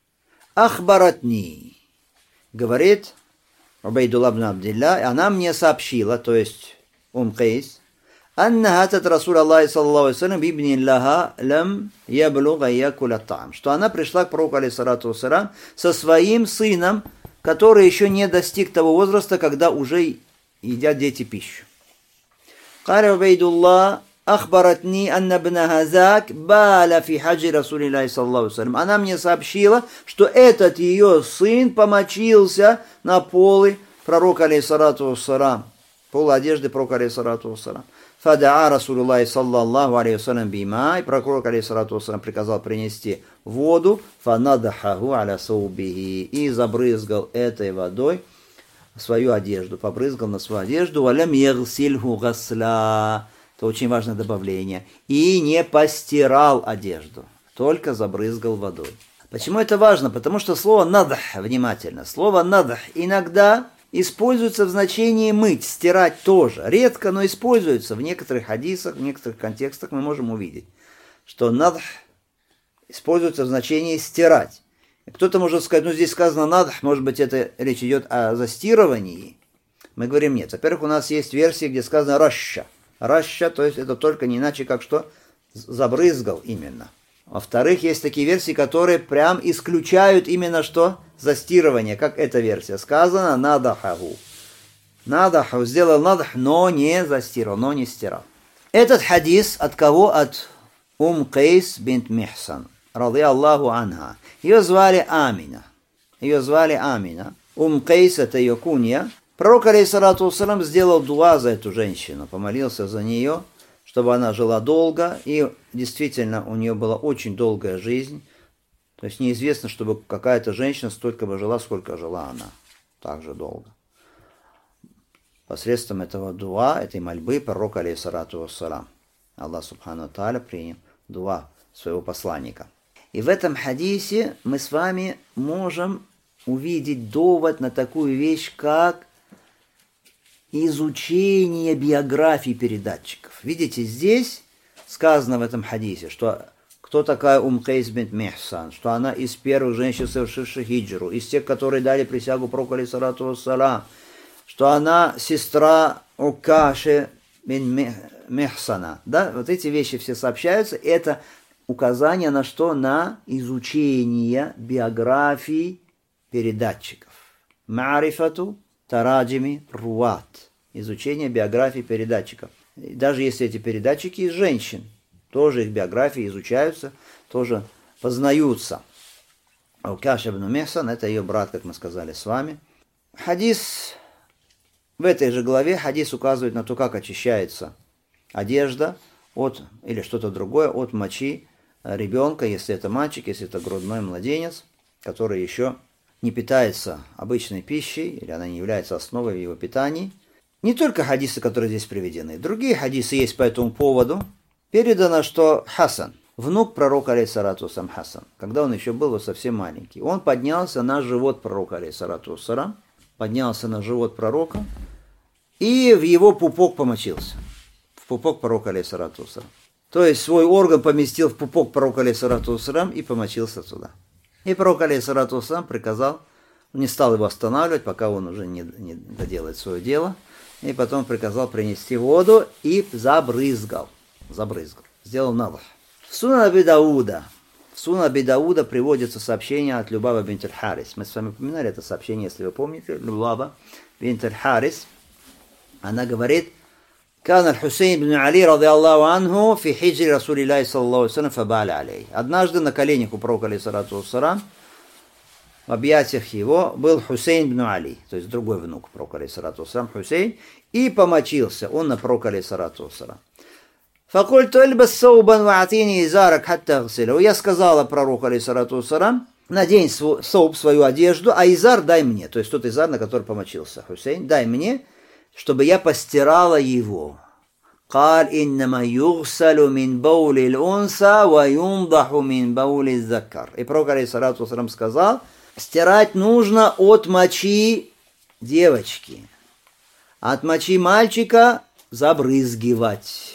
Ахбаратни. Говорит Убайдулла бн Абдилля, и она мне сообщила, то есть Кейс, анна хатат Расул Аллахи саллаллаху алейхи вассалям бибни лаха лам яблуга якуля та'ам. Что она пришла к пророку алейхиссалату вассалям со своим сыном, который еще не достиг того возраста, когда уже едят дети пищу. Каля Убайдулла أخبرتني أن ابنها ذاك بال في حج رسول الله صلى الله عليه وسلم. Она мне сообщила, что этот ее сын помочился на полы пророка алейхиссалату вассалам, полы одежды пророка алейхиссалату вассалам. فدعا رسول الله صلى الله عليه وسلم بماء. И пророк алейхиссалату вассалам приказал принести воду. فنضحه على ثوبه. И забрызгал этой водой свою одежду, побрызгал на свою одежду. ولم يغسله غسلا. Это очень важное добавление. И не постирал одежду, только забрызгал водой. Почему это важно? Потому что слово «надх», внимательно, слово «надх» иногда используется в значении «мыть», стирать тоже. Редко, но используется в некоторых хадисах, в некоторых контекстах мы можем увидеть, что «надх» используется в значении «стирать». Кто-то может сказать, ну здесь сказано «надх», может быть это речь идет о застирывании. Мы говорим нет. Во-первых, у нас есть версии, где сказано раща. Раща, то есть это только не иначе, как что забрызгал именно. Во-вторых, есть такие версии, которые прям исключают именно что? Застирывание, как эта версия. Сказано надахаху. Надаху, сделал надах, но не застирал, но не стирал. Этот хадис от кого? От Кайс бинт Михсан, ради Аллаху анха. Ее звали Амина. Кайс это ее кунья. Пророк, алейхиссалату вассалам, сделал дуа за эту женщину, помолился за нее, чтобы она жила долго, и действительно у нее была очень долгая жизнь. То есть неизвестно, чтобы какая-то женщина столько бы жила, сколько жила она, так же долго. Посредством этого дуа, этой мольбы, пророк, алейхиссалату вассалам, Аллах субхану тааля принял дуа своего посланника. И в этом хадисе мы с вами можем увидеть довод на такую вещь, как изучение биографии передатчиков. Видите, здесь сказано в этом хадисе, что кто такая Кайс бинт Михсан, что она из первых женщин, совершивших хиджру, из тех, которые дали присягу пророку, алейхиссалату вассалам, что она сестра Укаши бин Михсана. Да? Вот эти вещи все сообщаются. Это указание на что? На изучение биографии передатчиков. Ма'рифату тараджими руат. Изучение биографии передатчиков. И даже если эти передатчики из женщин, тоже их биографии изучаются, тоже познаются. Укаша бин Михсан, это ее брат, как мы сказали с вами. Хадис, в этой же главе хадис указывает на то, как очищается одежда от, или что-то другое, от мочи ребенка, если это мальчик, если это грудной младенец, который еще не питается обычной пищей, или она не является основой в его питании. Не только хадисы, которые здесь приведены, другие хадисы есть по этому поводу. Передано, что Хасан, внук пророка, алейхиссалату вассалам, Хасан, когда он еще был вот совсем маленький, он поднялся на живот пророка, алейхиссалату вассалам, поднялся на живот пророка и в его пупок помочился. В пупок пророка, алейхиссалату вассалам. То есть свой орган поместил в пупок пророка, алейхиссалату вассалам, и помочился туда. И пророк, алейхиссалату вассалам, приказал, не стал его останавливать, пока он уже не доделает свое дело, и потом приказал принести воду и забрызгал. Сделал надах. В Сунан Аби Дауда приводится сообщение от Любаба бинт аль-Харис. Мы с вами упоминали это сообщение, если вы помните. Любаба бинт аль-Харис. Она говорит: «Кан аль-Хусейн бин Али, ради Аллаху анху, фи хиджри Расулиллахи саллаллаху алейхи ва саллям, фабаля алей». Однажды на коленях у пророка, алейхиссалату вассалам, в объятиях его был Хусейн бин Али, то есть другой внук пророка, алейхиссалату вассалам, Хусейн, и помочился он на пророка, алейхиссалату вассалам. «Факульту альбас саубан ва атини изарак хатта агсилю». Я сказала пророку, алейхиссалату вассалам: надень сауб, свою одежду, а изар дай мне, то есть тот изар, на который помочился Хусейн, дай мне, чтобы я постирала его. «Каль иннама югсалю мин баули л-унса ва юмдаху мин баули закар». И пророк, алейхиссалату вассалам, сказал: стирать нужно от мочи девочки, а от мочи мальчика забрызгивать.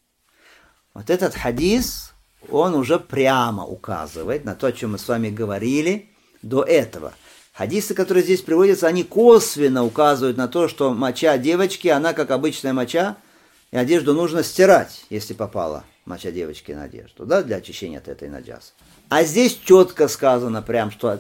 Вот этот хадис, он уже прямо указывает на то, о чем мы с вами говорили до этого. Хадисы, которые здесь приводятся, они косвенно указывают на то, что моча девочки, она как обычная моча, и одежду нужно стирать, если попала моча девочки на одежду, да, для очищения от этой наджасы. А здесь четко сказано прям, что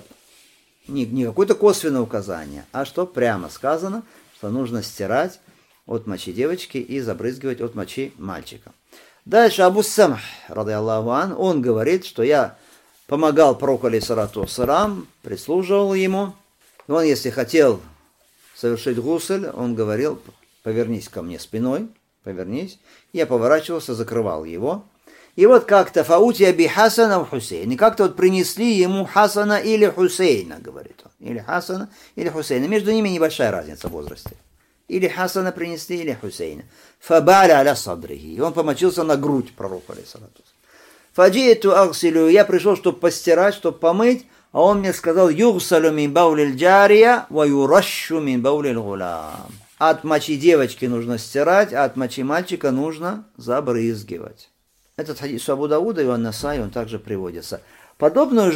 не какое-то косвенное указание, а что прямо сказано, что нужно стирать от мочи девочки и забрызгивать от мочи мальчика. Дальше Абу Самх, ради Аллаху ан, он говорит, что я помогал пророку, алейхиссалату вассалам, прислуживал ему. И он, если хотел совершить гусль, он говорил: повернись ко мне спиной, повернись. Я поворачивался, закрывал его. И вот как-то фаутия би Хасана в Хусейн. И как-то вот принесли ему Хасана или Хусейна, говорит он. Или Хасана, или Хусейна. Между ними небольшая разница в возрасте. Или Хасана принесли, или Хусейна. Фабаля аля садрихи. И он помочился на грудь пророка, алейхиссалату вассалам. Фаджииту агсилю. Я пришел, чтобы постирать, чтобы помыть. А он мне сказал: югсалю мин баулил джария ва юрашшу мин баулил гулам. От мочи девочки нужно стирать, а от мочи мальчика нужно забрызгивать. Этот хадис у Абу Дауда и у Ан-Насаи, он также приводится. Подобную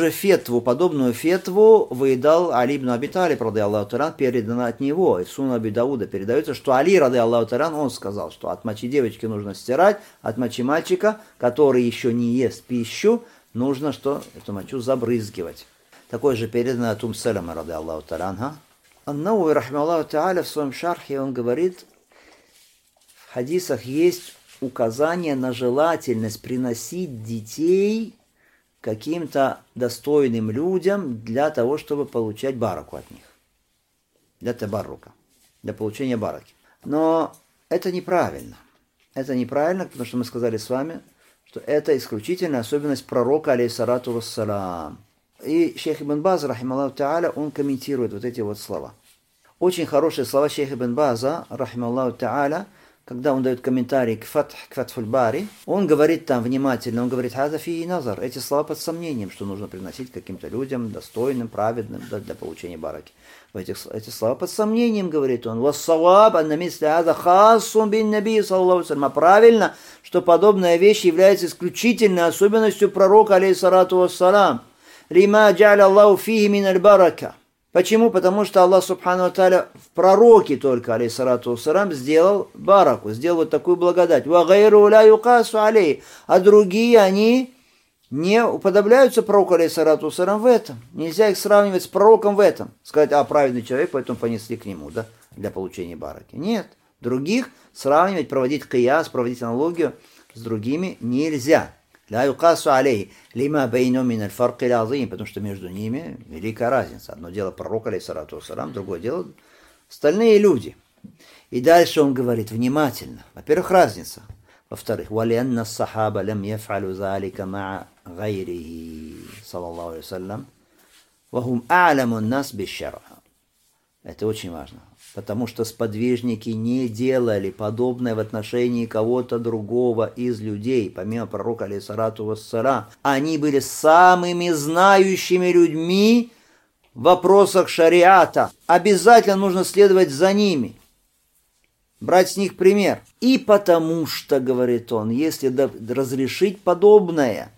фетву выдал Али ибн Аби Талиб, ради Аллаху таран, передано от него. Из Сунан Аби Дауда передается, что Али, ради Аллаху таран, он сказал, что от мочи девочки нужно стирать, от мочи мальчика, который еще не ест пищу, нужно что? Эту мочу забрызгивать. Такое же передано от Салама, ради Аллаху таран. Ан-Науи, рахмаллаху та'аля, в своем шархе он говорит, в хадисах есть указание на желательность приносить детей каким-то достойным людям для того, чтобы получать бараку от них. Для табаррука, для получения бараки. Но это неправильно. Это неправильно, потому что мы сказали с вами, что это исключительная особенность пророка, алейхиссалату вассалам. И шейх Ибн Баз, рахималлаху та'аля, он комментирует вот эти вот слова. Очень хорошие слова шейха Ибн База, рахималлаху та'аля, когда он дает комментарий к Фатхуль Бари, он говорит там внимательно, он говорит, «Хаза фи назар», эти слова под сомнением, что нужно приносить каким-то людям, достойным, праведным, для получения бараки. Эти слова под сомнением, говорит он, «Вассаваб анна мисли хаза хассун бин наби, саллаллаху алейхи ва саллям». А правильно, что подобная вещь является исключительной особенностью пророка, алейхиссалату вассалам. «Лима джа'ля Аллаху фихи мин аль-барака». Почему? Потому что Аллах Субхану ва Тааля в пророке только, алейхиссалату вассалам, сделал бараку, сделал вот такую благодать. «Ва гайру ля юкасу алей». А другие, они не уподобляются пророку, алейхиссалату вассалам, в этом. Нельзя их сравнивать с пророком в этом. Сказать, праведный человек, поэтому понесли к нему, да, для получения бараки. Нет. Других сравнивать, проводить кияс, проводить аналогию с другими нельзя. «Ля юкасу алей». Лима бейну мин аль-фарк аль-азим, потому что между ними великая разница. Одно дело пророк, алейхиссалату вассалам, другое дело остальные люди. И дальше он говорит внимательно. Во-первых, разница. Во-вторых, «Валианна сахаба лям яф'алю залика ма'a гайрихи, саллаллаху алейхи вассалям, вахум а'ламу нас биш-шар'а». Это очень важно. Потому что сподвижники не делали подобное в отношении кого-то другого из людей, помимо пророка, алейхиссалату вассалам. Они были самыми знающими людьми в вопросах шариата. Обязательно нужно следовать за ними, брать с них пример. И потому что, говорит он, если разрешить подобное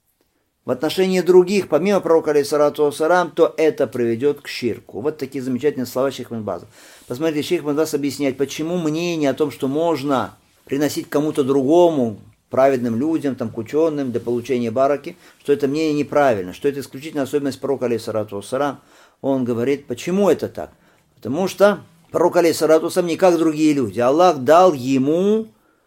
в отношении других, помимо пророка, алейхиссалату вассалам, то это приведет к ширку. Вот такие замечательные слова шейха Ибн База. Посмотрите, шейх Ибн Баз объясняет, почему мнение о том, что можно приносить кому-то другому, праведным людям, там, к ученым, для получения бараки, что это мнение неправильно, что это исключительная особенность пророка, алейхиссалату вассалам. Он говорит, почему это так? Потому что пророк, алейхиссалату вассалам, не как другие люди. Аллах дал ему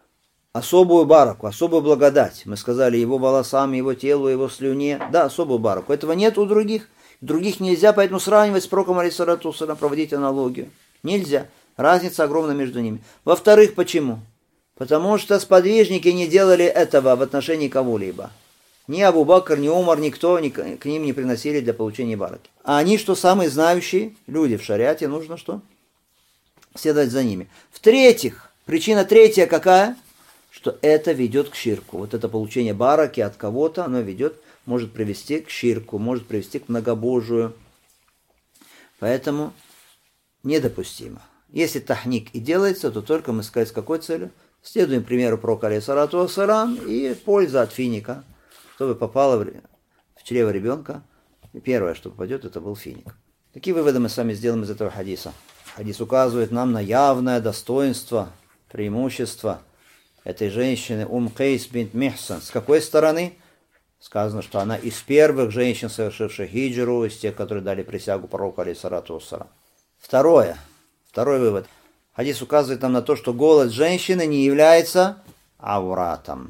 особую бараку, особую благодать. Мы сказали, его волосам, его телу, его слюне. Да, особую бараку. Этого нет у других. Других нельзя, поэтому сравнивать с пророком, алейхиссалату вассалам, проводить аналогию. Нельзя. Разница огромная между ними. Во-вторых, почему? Потому что сподвижники не делали этого в отношении кого-либо. Ни Абу Бакр, ни Умар, никто к ним не приносили для получения бараки. А они, что самые знающие люди в шариате, нужно что? Следовать за ними. В-третьих, причина третья какая? Что это ведет к ширку. Вот это получение бараки от кого-то, оно может привести к ширку, может привести к многобожию. Поэтому недопустимо. Если тахник и делается, то только мы сказать, с какой целью? Следуем примеру пророка, алейхиссалату вассалам, и польза от финика. Чтобы попало в чрево ребенка, и первое, что попадет, это был финик. Какие выводы мы с вами сделаем из этого хадиса? Хадис указывает нам на явное достоинство, преимущество этой женщины Кейс бинт Михсан. С какой стороны? Сказано, что она из первых женщин, совершивших хиджру, из тех, которые дали присягу пророку, алейхиссалату вассалам. Второй вывод. Хадис указывает нам на то, что голос женщины не является ауратом.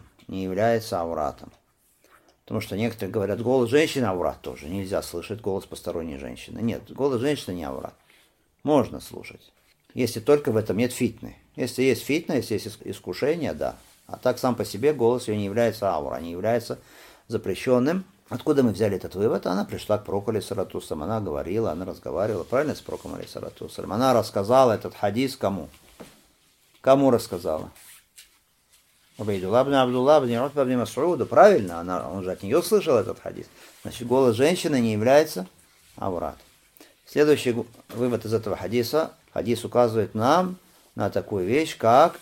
Потому что некоторые говорят, голос женщины аурат тоже. Нельзя слышать голос посторонней женщины. Нет, голос женщины не аурат. Можно слушать. Если только в этом нет фитны. Если есть фитна, если есть искушение, да. А так сам по себе голос ее не является аура, не является запрещенным. Откуда мы взяли этот вывод? Она пришла к пророку, алейхиссалату вассалам, она говорила, она разговаривала, правильно, с пророком, алейхиссалату вассалам. Она рассказала этот хадис кому? Кому рассказала? Убайдуллах ибн Абдуллах ибн Утба ибн Мас'уда, правильно, он же от нее слышал этот хадис. Значит, голос женщины не является аурат. Следующий вывод из этого хадиса. Хадис указывает нам на такую вещь, как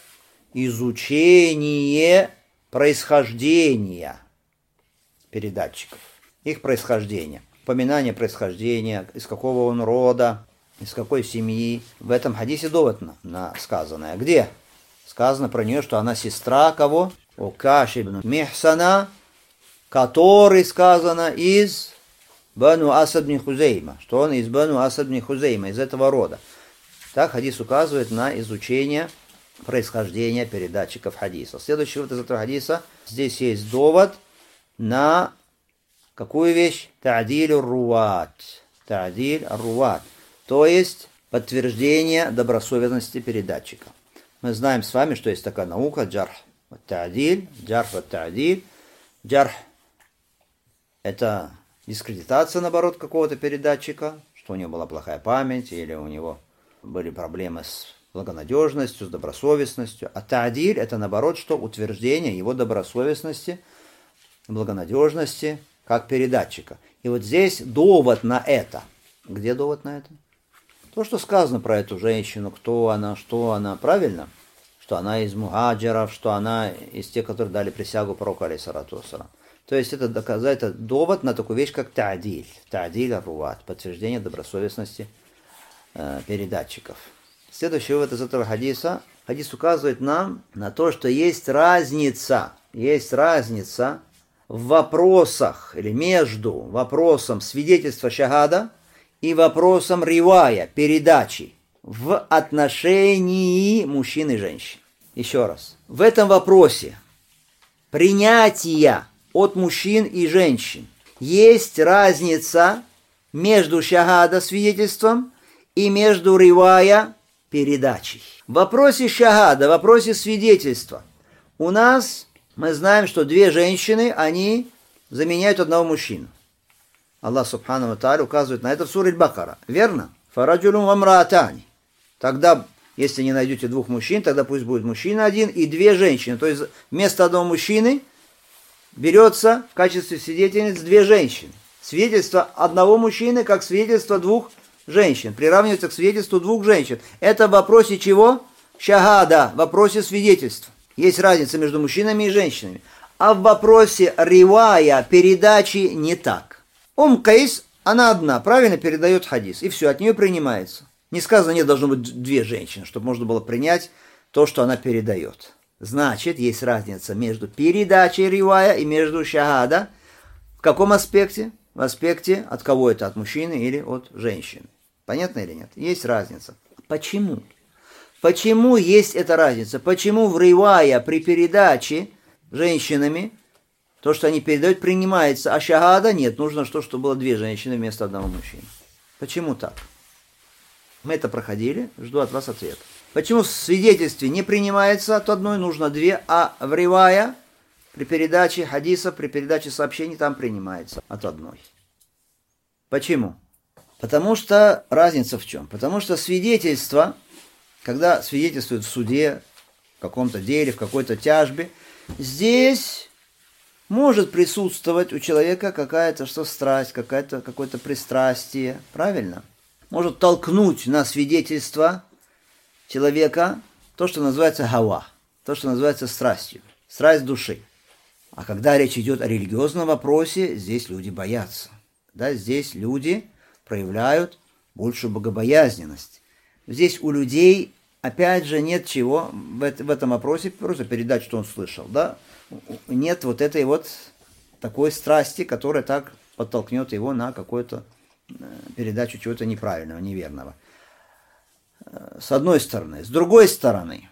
изучение происхождения передатчиков. их происхождение. Упоминание происхождения, из какого он рода, из какой семьи. В этом хадисе довод на сказанное. Где? Сказано про нее, что она сестра кого? Укаш ибн Михсана, который сказано из Бану Асад бн Хузейма, что он из Бану Асад бн Хузейма, из этого рода. Так хадис указывает на изучение происхождения передатчиков хадиса. Следующий вывод из этого хадиса. Здесь есть довод на какую вещь? Та'диль ар-руат. Та'диль ар-руат. То есть подтверждение добросовестности передатчика. Мы знаем с вами, что есть такая наука джарх ва-та'диль. Джарх ва-та'диль. Джарх – это дискредитация, наоборот, какого-то передатчика, что у него была плохая память или у него были проблемы с благонадежностью, с добросовестностью. А та'диль – это, наоборот, что утверждение его добросовестности, благонадежности как передатчика. И вот здесь довод на это. Где довод на это? То, что сказано про эту женщину, кто она, что она, правильно? Что она из мухаджиров, что она из тех, которые дали присягу пророку, алейхиссалату вассалам. То есть это доказать, это довод на такую вещь, как та'диль. Та'диль ар-руат, подтверждение добросовестности передатчиков. Следующий вывод из этого хадиса. Хадис указывает нам на то, что есть разница в вопросах или между вопросом свидетельства шахада и вопросом ривая, передачи в отношении мужчин и женщин. Еще раз. В этом вопросе принятия от мужчин и женщин есть разница между шахада, свидетельством, и между ривая, передачей. В вопросе шахада, в вопросе свидетельства у нас, мы знаем, что две женщины, они заменяют одного мужчину. Аллах Субхану ва Тааля указывает на это в суре Аль-Бакара. Верно? Фараджулун ва мраатани. Тогда, если не найдете двух мужчин, тогда пусть будет мужчина один и две женщины. То есть вместо одного мужчины берется в качестве свидетельниц две женщины. Свидетельство одного мужчины как свидетельство двух женщин. Приравнивается к свидетельству двух женщин. Это в вопросе чего? Шахада, в вопросе свидетельства. Есть разница между мужчинами и женщинами. А в вопросе ривая, передачи, не так. Кайс, она одна, правильно передает хадис. И все, от нее принимается. Не сказано, нет, должно быть две женщины, чтобы можно было принять то, что она передает. Значит, есть разница между передачей ривая и между шахада. В каком аспекте? В аспекте, от кого это, от мужчины или от женщины. Понятно или нет? Есть разница. Почему? Почему есть эта разница? Почему в ривая при передаче женщинами то, что они передают, принимается, а шахада нет? Нужно, чтобы было две женщины вместо одного мужчины. Почему так? Мы это проходили, жду от вас ответа. Почему в свидетельстве не принимается от одной, нужно две, а в ривая при передаче хадиса, при передаче сообщений там принимается от одной? Почему? Потому что разница в чем? Потому что свидетельство, когда свидетельствуют в суде, в каком-то деле, в какой-то тяжбе, здесь может присутствовать у человека какая-то страсть, какое-то пристрастие, правильно? Может толкнуть на свидетельство человека то, что называется гава, то, что называется страстью, страсть души. А когда речь идет о религиозном вопросе, здесь люди боятся. Да, здесь люди проявляют большую богобоязненность. Здесь у людей, опять же, нет чего в этом вопросе, просто передать, что он слышал. Да? Нет вот этой вот такой страсти, которая так подтолкнет его на какую-то передачу чего-то неправильного, неверного. С одной стороны. С другой стороны,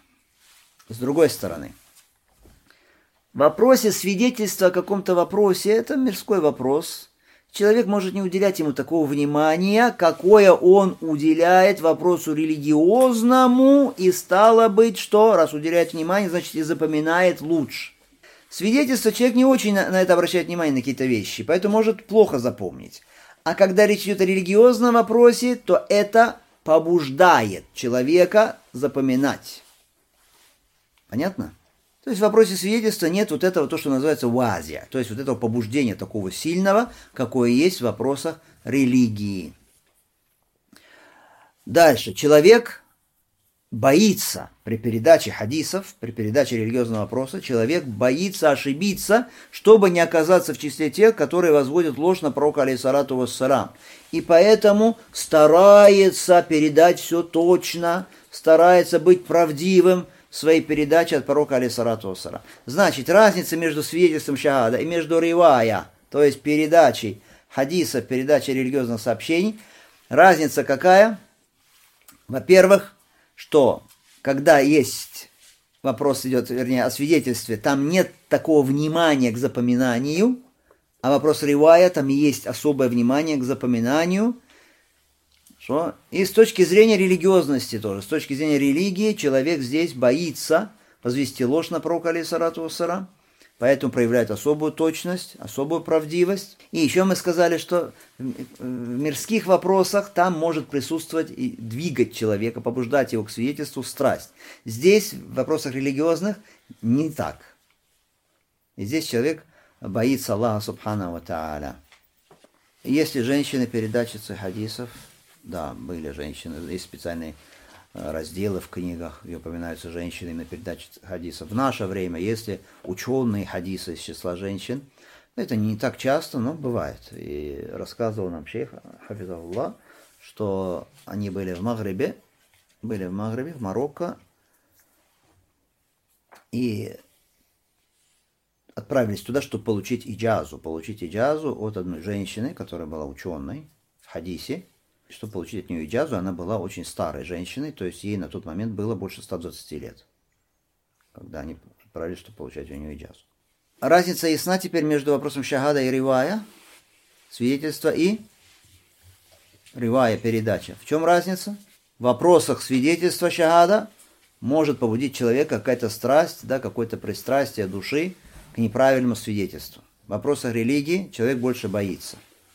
в вопросе свидетельства о каком-то вопросе, это мирской вопрос, человек может не уделять ему такого внимания, какое он уделяет вопросу религиозному, и стало быть, что раз уделяет внимание, значит и запоминает лучше. Свидетельство человек не очень на это обращает внимание, на какие-то вещи, поэтому может плохо запомнить. А когда речь идет о религиозном вопросе, то это побуждает человека запоминать. Понятно? То есть в вопросе свидетельства нет вот этого, то, что называется вазия, то есть вот этого побуждения такого сильного, какое есть в вопросах религии. Дальше. Человек боится при передаче хадисов, при передаче религиозного вопроса, человек боится ошибиться, чтобы не оказаться в числе тех, которые возводят ложь на пророка, алейхиссалату вассалам. И поэтому старается передать все точно, старается быть правдивым в своей передаче от пророка, алейхиссалату вассалам. Значит, разница между свидетельством шахада и между ривая, то есть передачей хадисов, передачей религиозных сообщений, разница какая? Во-первых, что когда есть вопрос идет, вернее, о свидетельстве, там нет такого внимания к запоминанию, а вопрос ривая, там есть особое внимание к запоминанию. Что? И с точки зрения религиозности тоже, с точки зрения религии, человек здесь боится возвести ложь на пророка, алейхиссалату вассалам, поэтому проявляет особую точность, особую правдивость. И еще мы сказали, что в мирских вопросах там может присутствовать и двигать человека, побуждать его к свидетельству страсть. Здесь, в вопросах религиозных, не так. И здесь человек боится Аллаха субхану ва тааля. Если женщины передатчицы хадисов, да, были женщины, есть специальные разделы в книгах, где упоминаются женщины на передаче хадисов. В наше время, если ученые хадисы из числа женщин, это не так часто, но бывает. И рассказывал нам шейх, хафизахуллах, что они были в Магрибе, в Марокко, и отправились туда, чтобы получить иджазу от одной женщины, которая была ученой в хадисе. Чтобы получить от нее иджазу, она была очень старой женщиной, то есть ей на тот момент было больше 120 лет, когда они отправились, чтобы получать у нее иджазу. Разница ясна теперь между вопросом шахада и ривая, свидетельство, и ривая, передача. В чем разница? В вопросах свидетельства шахада может побудить человека какая-то страсть, да, какое-то пристрастие души к неправильному свидетельству. В вопросах религии человек больше боится.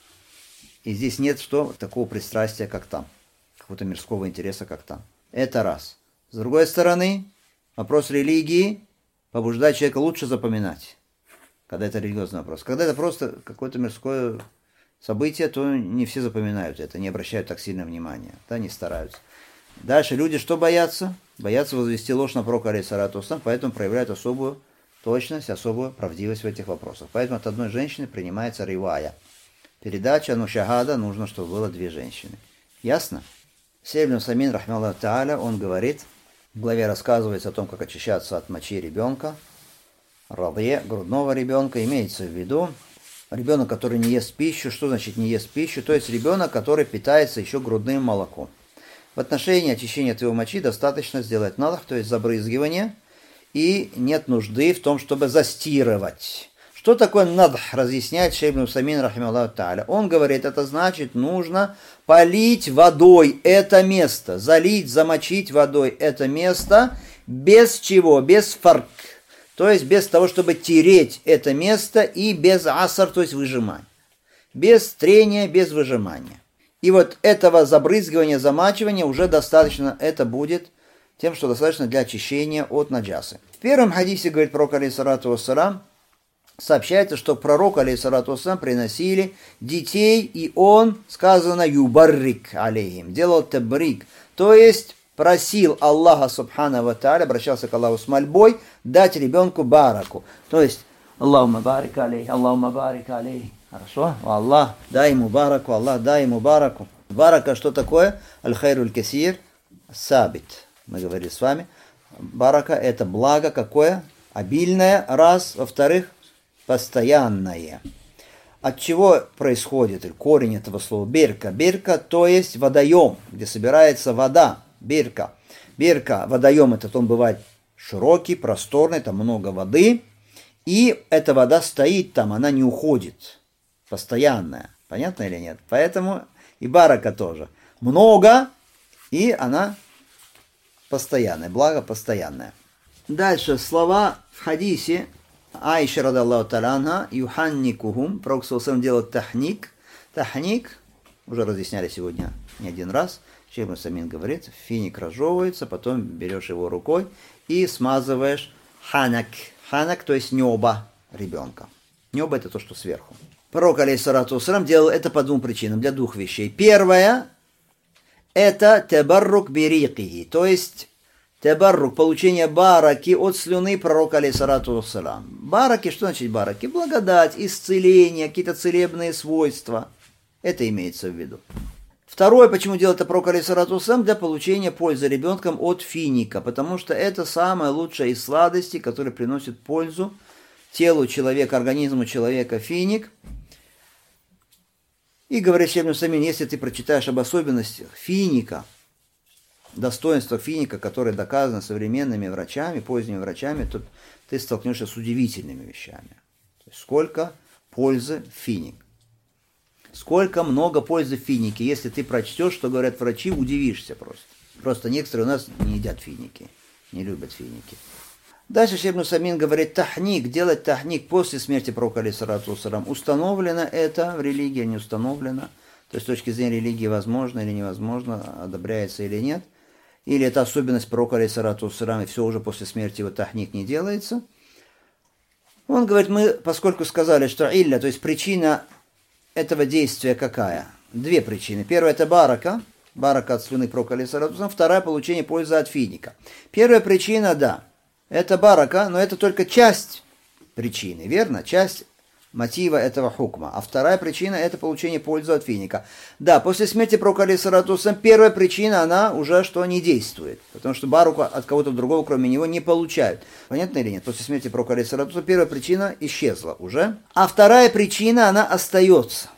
И здесь нет такого пристрастия, как там. Какого-то мирского интереса, как там. Это раз. С другой стороны, вопрос религии побуждает человека лучше запоминать, когда это религиозный вопрос. Когда это просто какое-то мирское событие, то не все запоминают это, не обращают так сильно внимания, да, не стараются. Дальше люди что боятся? Боятся возвести ложь на пророка, алейхиссалату вассалам, поэтому проявляют особую точность, особую правдивость в этих вопросах. Поэтому от одной женщины принимается ривая. Передача, но шахада, нужно, чтобы было две женщины. Ясно? Сейх ибн Усаймин, рахмаллаху тааля, он говорит, в главе рассказывается о том, как очищаться от мочи ребенка, радье, грудного ребенка, имеется в виду ребенок, который не ест пищу. Что значит не ест пищу? То есть ребенок, который питается еще грудным молоком. В отношении очищения от его мочи достаточно сделать надах, то есть забрызгивание, и нет нужды в том, чтобы застирывать. Что такое надх, разъясняет шейх ибн Усаймин, рахималлаху тааля. Он говорит, это значит, нужно полить водой это место, залить, замочить водой это место, без чего? Без фарк. То есть без того, чтобы тереть это место, и без асар, то есть выжимания. Без трения, без выжимания. И вот этого забрызгивания, замачивания уже достаточно, это будет тем, что достаточно для очищения от наджасы. В первом хадисе, говорит пророк, алейхиссалату вассалам, сообщается, что к пророку, алейхиссалату вассалам, приносили детей, и он, сказано, юбаррик алейхим, делал табрик, то есть просил Аллаха субхана ва тааля, обращался к Аллаху с мольбой, дать ребенку бараку. То есть, Аллахума барик алейх, Аллахума барик алейх. Хорошо? Аллах, дай ему бараку, Аллах, дай ему бараку. Барака что такое? Аль-хайруль касир сабит. Мы говорили с вами. Барака это благо какое? Обильное, раз. Во-вторых, постоянное. От чего происходит корень этого слова бирка? Бирка, то есть водоем, где собирается вода. Бирка. Бирка, водоем этот, он бывает широкий, просторный, там много воды. И эта вода стоит там, она не уходит. Постоянная. Понятно или нет? Поэтому и барака тоже. Много, и она постоянная. Благо постоянная. Дальше слова в хадисе. Аиша радаллаху та'аля анха, юханникухум, пророк саллаллаху делает тахник. Тахник, уже разъясняли сегодня не один раз, шейх ибн Усаймин говорит, финик разжевывается, потом берешь его рукой и смазываешь ханак. Ханак, то есть небо ребенка. Небо это то, что сверху. Пророк, алейхиссалату вассалам, делал это по двум причинам, для двух вещей. Первое, это табаррук бирикихи, то есть Тебаррук, получение бараки от слюны пророка алейхиссалату вассалам. Бараки, что значит бараки? Благодать, исцеление, какие-то целебные свойства. Это имеется в виду. Второе, почему делает это пророк алейхиссалату вассалам, для получения пользы ребенком от финика, потому что это самая лучшая из сладостей, которая приносит пользу телу человека, организму человека, финик. И говорит Шейх ибн Усаймин, если ты прочитаешь об особенностях финика, достоинствах финика, которые доказаны современными врачами, поздними врачами, то ты столкнешься с удивительными вещами. То есть, сколько пользы финик. Сколько много пользы в финике. Если ты прочтешь, что говорят врачи, удивишься просто. Просто некоторые у нас не едят финики, не любят финики. Дальше Шейх ибн Усаймин говорит, тахник, делать тахник после смерти пророка алейхиссалату вассалам. Установлено это в религии, не установлено. То есть с точки зрения религии возможно или невозможно, одобряется или нет. Или это особенность пророка алейхиссалату вассалам, и все уже после смерти его тахник не делается. Он говорит, мы, поскольку сказали, что илля, то есть причина этого действия какая? Две причины. Первая это барака от слюны пророка алейхиссалату вассалам. Вторая получение пользы от финика. Первая причина, да, это барака, но это только часть причины, верно? Часть мотива этого хукма. А вторая причина это получение пользы от финика. Да, после смерти пророка алейхиссалату вассалам первая причина, она уже что не действует. Потому что бараку от кого-то другого, кроме него, не получают. Понятно или нет? После смерти пророка алейхиссалату вассалам первая причина исчезла уже. А вторая причина, она остается.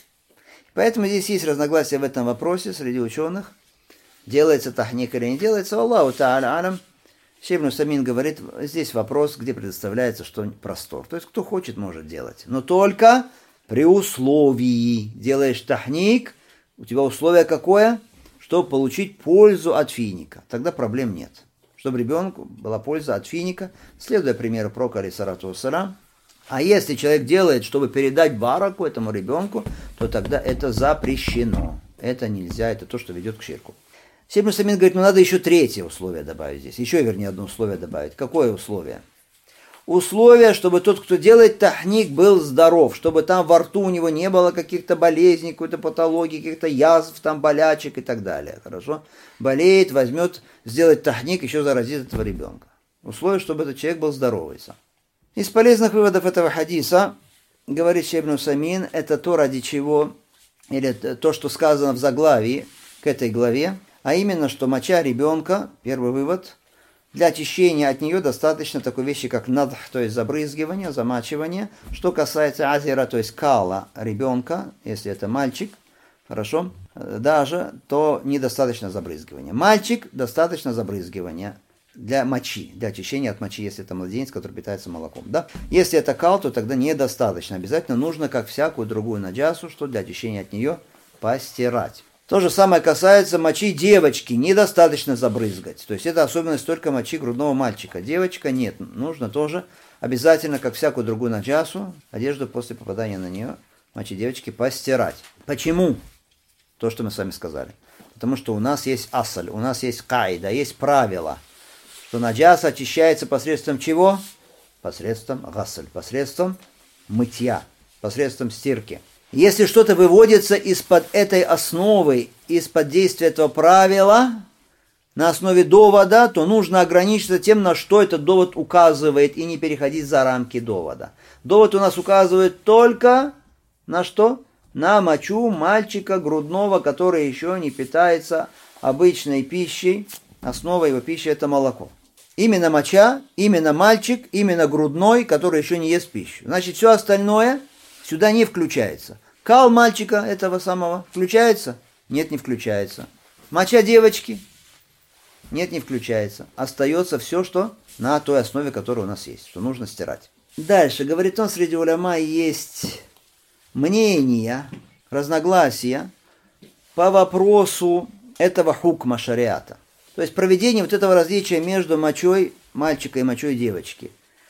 Поэтому здесь есть разногласия в этом вопросе среди ученых. Делается тахник или не делается. Аллаху та'аля алям. Шейх ибн Усаймин говорит, здесь вопрос, где предоставляется что простор. То есть, кто хочет, может делать. Но только при условии. Делаешь тахник, у тебя условие какое? Чтобы получить пользу от финика. Тогда проблем нет. Чтобы ребенку была польза от финика, следуя примеру пророка алейхиссалату вассалам. А если человек делает, чтобы передать бараку этому ребенку, то тогда это запрещено. Это нельзя, это то, что ведет к ширку. Шейх ибн Усаймин говорит, надо еще третье условие добавить здесь. Еще, вернее, одно условие добавить. Какое условие? Условие, чтобы тот, кто делает тахник, был здоров, чтобы там во рту у него не было каких-то болезней, какой-то патологии, каких-то язв, там болячек и так далее. Хорошо? Болеет, возьмет, сделает тахник, еще заразит этого ребенка. Условие, чтобы этот человек был здоровый сам. Из полезных выводов этого хадиса, говорит Шейх ибн Усаймин, это то, ради чего, или то, что сказано в заглавии к этой главе, а именно, что моча ребенка, первый вывод, для очищения от нее достаточно такой вещи, как надх, то есть забрызгивание, замачивание. Что касается азира, то есть кала ребенка, если это мальчик, хорошо, даже, то недостаточно забрызгивания. Мальчик, достаточно забрызгивания для мочи, для очищения от мочи, если это младенец, который питается молоком. Да? Если это кал, то тогда недостаточно. Обязательно нужно, как всякую другую наджасу, что для очищения от нее постирать. То же самое касается мочи девочки, недостаточно забрызгать. То есть это особенность только мочи грудного мальчика. Девочка нет, нужно тоже обязательно, как всякую другую наджасу, одежду после попадания на нее, мочи девочки постирать. Почему? То, что мы с вами сказали. Потому что у нас есть асаль, у нас есть кайда, есть правило, что наджаса очищается посредством чего? Посредством гасль, посредством мытья, посредством стирки. Если что-то выводится из-под этой основы, из-под действия этого правила, на основе довода, то нужно ограничиться тем, на что этот довод указывает, и не переходить за рамки довода. Довод у нас указывает только на что? На мочу мальчика грудного, который еще не питается обычной пищей. Основа его пищи – это молоко. Именно моча, именно мальчик, именно грудной, который еще не ест пищу. Значит, все остальное сюда не включается. Кал мальчика этого самого включается? Нет, не включается. Моча девочки? Нет, не включается. Остается все, что на той основе, которая у нас есть, что нужно стирать. Дальше, говорит он, среди уляма есть мнения, разногласия по вопросу этого хукма шариата. То есть проведение вот этого различия между мочой мальчика и мочой девочки.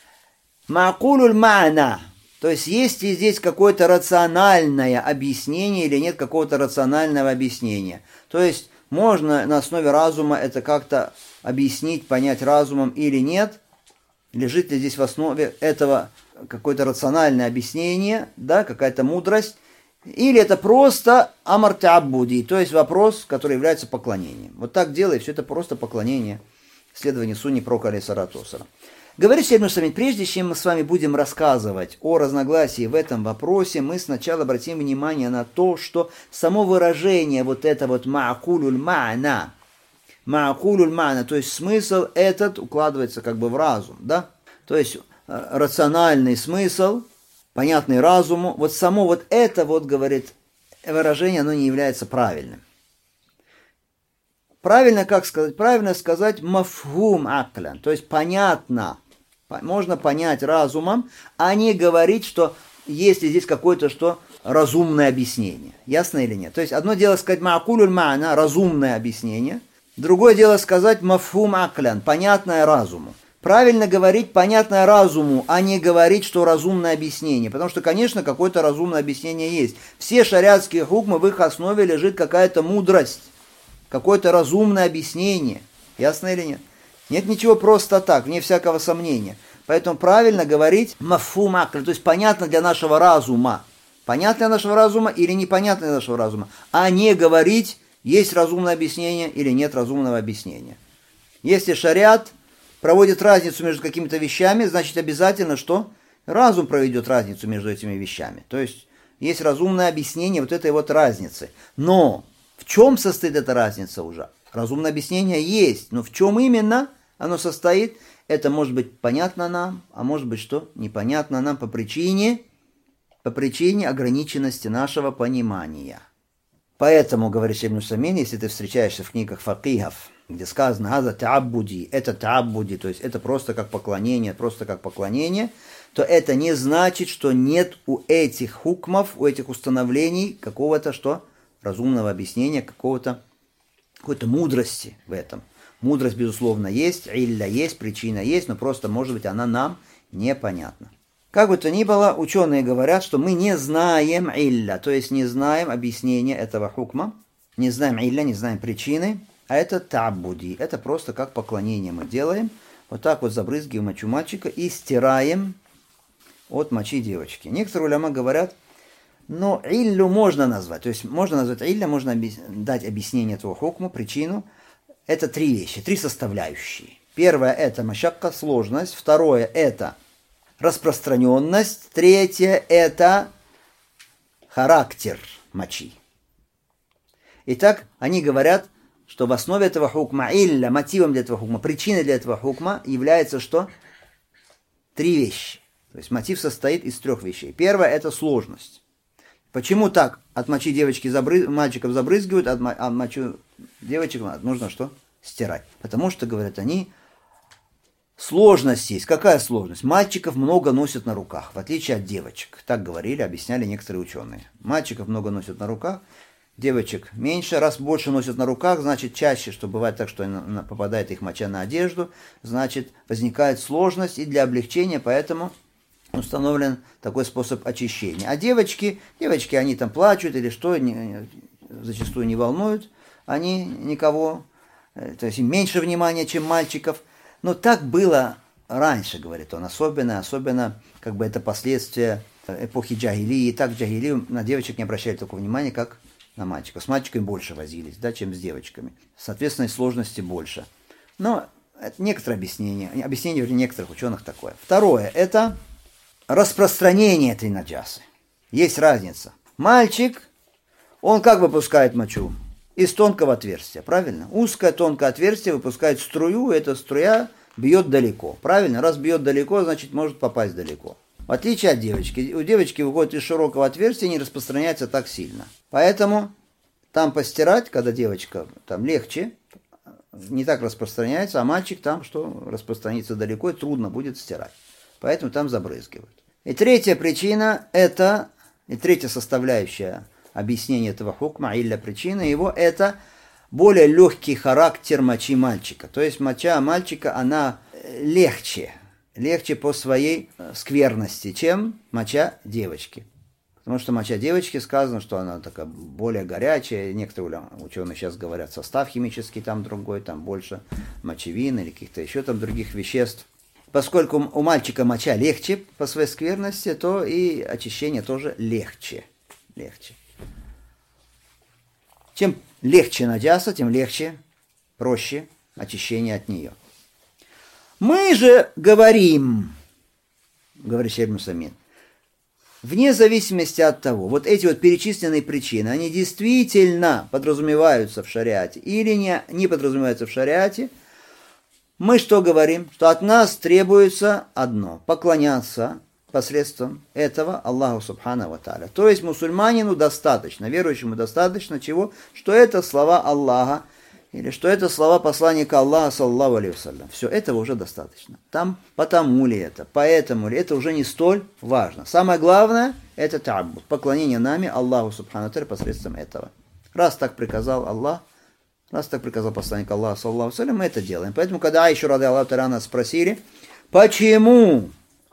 Маакулуль ма'на. То есть ли здесь какое-то рациональное объяснение или нет какого-то рационального объяснения. То есть можно на основе разума это как-то объяснить, понять разумом или нет. Лежит ли здесь в основе этого какое-то рациональное объяснение, да, какая-то мудрость. Или это просто амар та'аббуди, то есть вопрос, который является поклонением. Вот так делай, все это просто поклонение. следование сунни пророка алейхиссалату вассалям. Говорит Шейх Ибн, прежде чем мы с вами будем рассказывать о разногласии в этом вопросе, мы сначала обратим внимание на то, что само выражение вот это вот ма'акулюль ма'на, то есть смысл этот укладывается как бы в разум, да? То есть рациональный смысл, понятный разуму, вот само вот это вот, говорит, выражение, оно не является правильным. Правильно как сказать? Правильно сказать мафхум аклян, то есть понятно, можно понять разумом, а не говорить, что есть ли здесь какое-то что разумное объяснение. Ясно или нет? То есть одно дело сказать ма'акулюль ма'на, разумное объяснение, другое дело сказать мафхум аклян, понятное разуму. Правильно говорить понятное разуму, а не говорить, что разумное объяснение. Потому что, конечно, какое-то разумное объяснение есть. Все шариатские хукмы, в их основе лежит какая-то мудрость, какое-то разумное объяснение. Ясно или нет? Нет ничего просто так, вне всякого сомнения. Поэтому правильно говорить мафхум акль, то есть понятно для нашего разума. Понятно для нашего разума или непонятно для нашего разума. А не говорить, есть разумное объяснение или нет разумного объяснения. Если шариат проводит разницу между какими-то вещами, значит обязательно, что разум проведет разницу между этими вещами. То есть есть разумное объяснение вот этой вот разницы. Но в чем состоит эта разница уже? Разумное объяснение есть, но в чем именно оно состоит, это может быть понятно нам, а может быть что? Непонятно нам по причине ограниченности нашего понимания. Поэтому, говорит Шейх Ибн Усаймин, если ты встречаешься в книгах факихов, где сказано «Газа та'аббуди», это та'аббуди, то есть это просто как поклонение, то это не значит, что нет у этих хукмов, у этих установлений какого-то что? Разумного объяснения, какой-то мудрости в этом. Мудрость, безусловно, есть, илля есть, причина есть, но просто, может быть, она нам непонятна. Как бы то ни было, ученые говорят, что мы не знаем илля, то есть не знаем объяснения этого хукма, не знаем илля, не знаем причины, а это табуди, это просто как поклонение мы делаем, вот так вот забрызгиваем мочу мальчика и стираем от мочи девочки. Некоторые уляма говорят, но иллю можно назвать, то есть можно назвать илля, можно дать объяснение этого хукму, причину. Это три вещи, три составляющие. Первое – это машакка, сложность. Второе – это распространенность. Третье – это характер мочи. Итак, они говорят, что в основе этого хукма, илля, мотивом для этого хукма, причиной для этого хукма является что? Три вещи. То есть мотив состоит из трех вещей. Первое – это сложность. Почему так? От мочи мальчиков забрызгивают, а мочу девочек нужно что? Стирать. Потому что, говорят они, сложность есть. Какая сложность? Мальчиков много носят на руках, в отличие от девочек. Так говорили, объясняли некоторые ученые. Мальчиков много носят на руках, девочек меньше. Раз больше носят на руках, значит чаще, что бывает так, что попадает их моча на одежду, значит возникает сложность, и для облегчения, поэтому установлен такой способ очищения. А девочки, они там плачут или что, зачастую не волнуют они никого, то есть им меньше внимания, чем мальчиков. Но так было раньше, говорит он, особенно как бы это последствия эпохи джахилии. И так в джахилию на девочек не обращали такого внимания, как на мальчиков. С мальчиками больше возились, да, чем с девочками. Соответственно, сложности больше. Но это некоторые объяснения некоторых ученых такое. Второе, это распространение этой наджасы. Есть разница. Мальчик, он как выпускает мочу? Из тонкого отверстия, правильно? Узкое тонкое отверстие выпускает струю, и эта струя бьет далеко. Правильно? Раз бьет далеко, значит может попасть далеко. В отличие от девочки. У девочки выходит из широкого отверстия, не распространяется так сильно. Поэтому там постирать, когда девочка, там легче, не так распространяется, а мальчик там, что распространится далеко, и трудно будет стирать. Поэтому там забрызгивают. И третья причина, и третья составляющая объяснение этого хукма, илля причина его, это более легкий характер мочи мальчика. То есть моча мальчика, она легче по своей скверности, чем моча девочки. Потому что моча девочки сказано, что она такая более горячая. Некоторые ученые сейчас говорят, состав химический там другой, там больше мочевины или каких-то еще там других веществ. Поскольку у мальчика моча легче по своей скверности, то и очищение тоже легче. Чем легче наджаса, тем проще очищение от нее. Мы же говорим, говорит шейх Мусамин, вне зависимости от того, вот эти вот перечисленные причины, они действительно подразумеваются в шариате или не подразумеваются в шариате, мы что говорим? Что от нас требуется одно – поклоняться посредством этого Аллаху Субхану ва Тааля. То есть мусульманину достаточно, верующему достаточно чего? Что это слова Аллаха, или что это слова посланника Аллаха, саллаллаху алейхи вассалям. Все, этого уже достаточно. Там потому ли это, поэтому ли, это уже не столь важно. Самое главное – это та'аббуд, поклонение нами Аллаху Субхану ва Тааля посредством этого. Раз так приказал Аллах, раз так приказал посланник Аллаха, саллаллаху алейхи вассалям, мы это делаем. Поэтому, когда Аишу ради Аллаху та'аля спросили, почему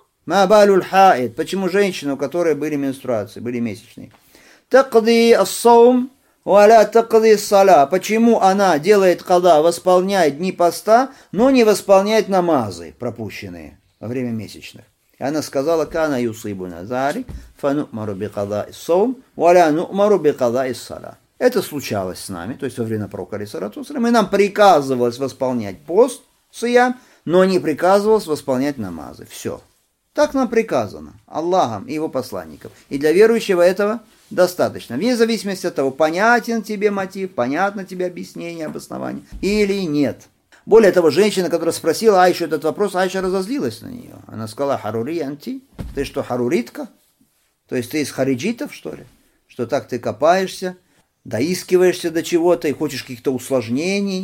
женщина, у которой были менструации, были месячные, такди ас-саум валя такди ас-сала, почему она делает када, восполняет дни поста, но не восполняет намазы, пропущенные во время месячных. И она сказала, кана юсибуна зарик, фану'мару би када ас-саум валя ну'мару би када ас-сала. Это случалось с нами, то есть во время пророка алейхиссалату вассалям, и нам приказывалось восполнять пост, сиям, но не приказывалось восполнять намазы. Все. Так нам приказано Аллахом и его посланником. И для верующего этого достаточно. Вне зависимости от того, понятен тебе мотив, понятно тебе объяснение, обоснование или нет. Более того, женщина, которая спросила Аишу этот вопрос, Аиша разозлилась на нее. Она сказала, харури анти, ты что, харуритка? То есть ты из хариджитов, что ли? Что так ты копаешься, доискиваешься до чего-то и хочешь каких-то усложнений?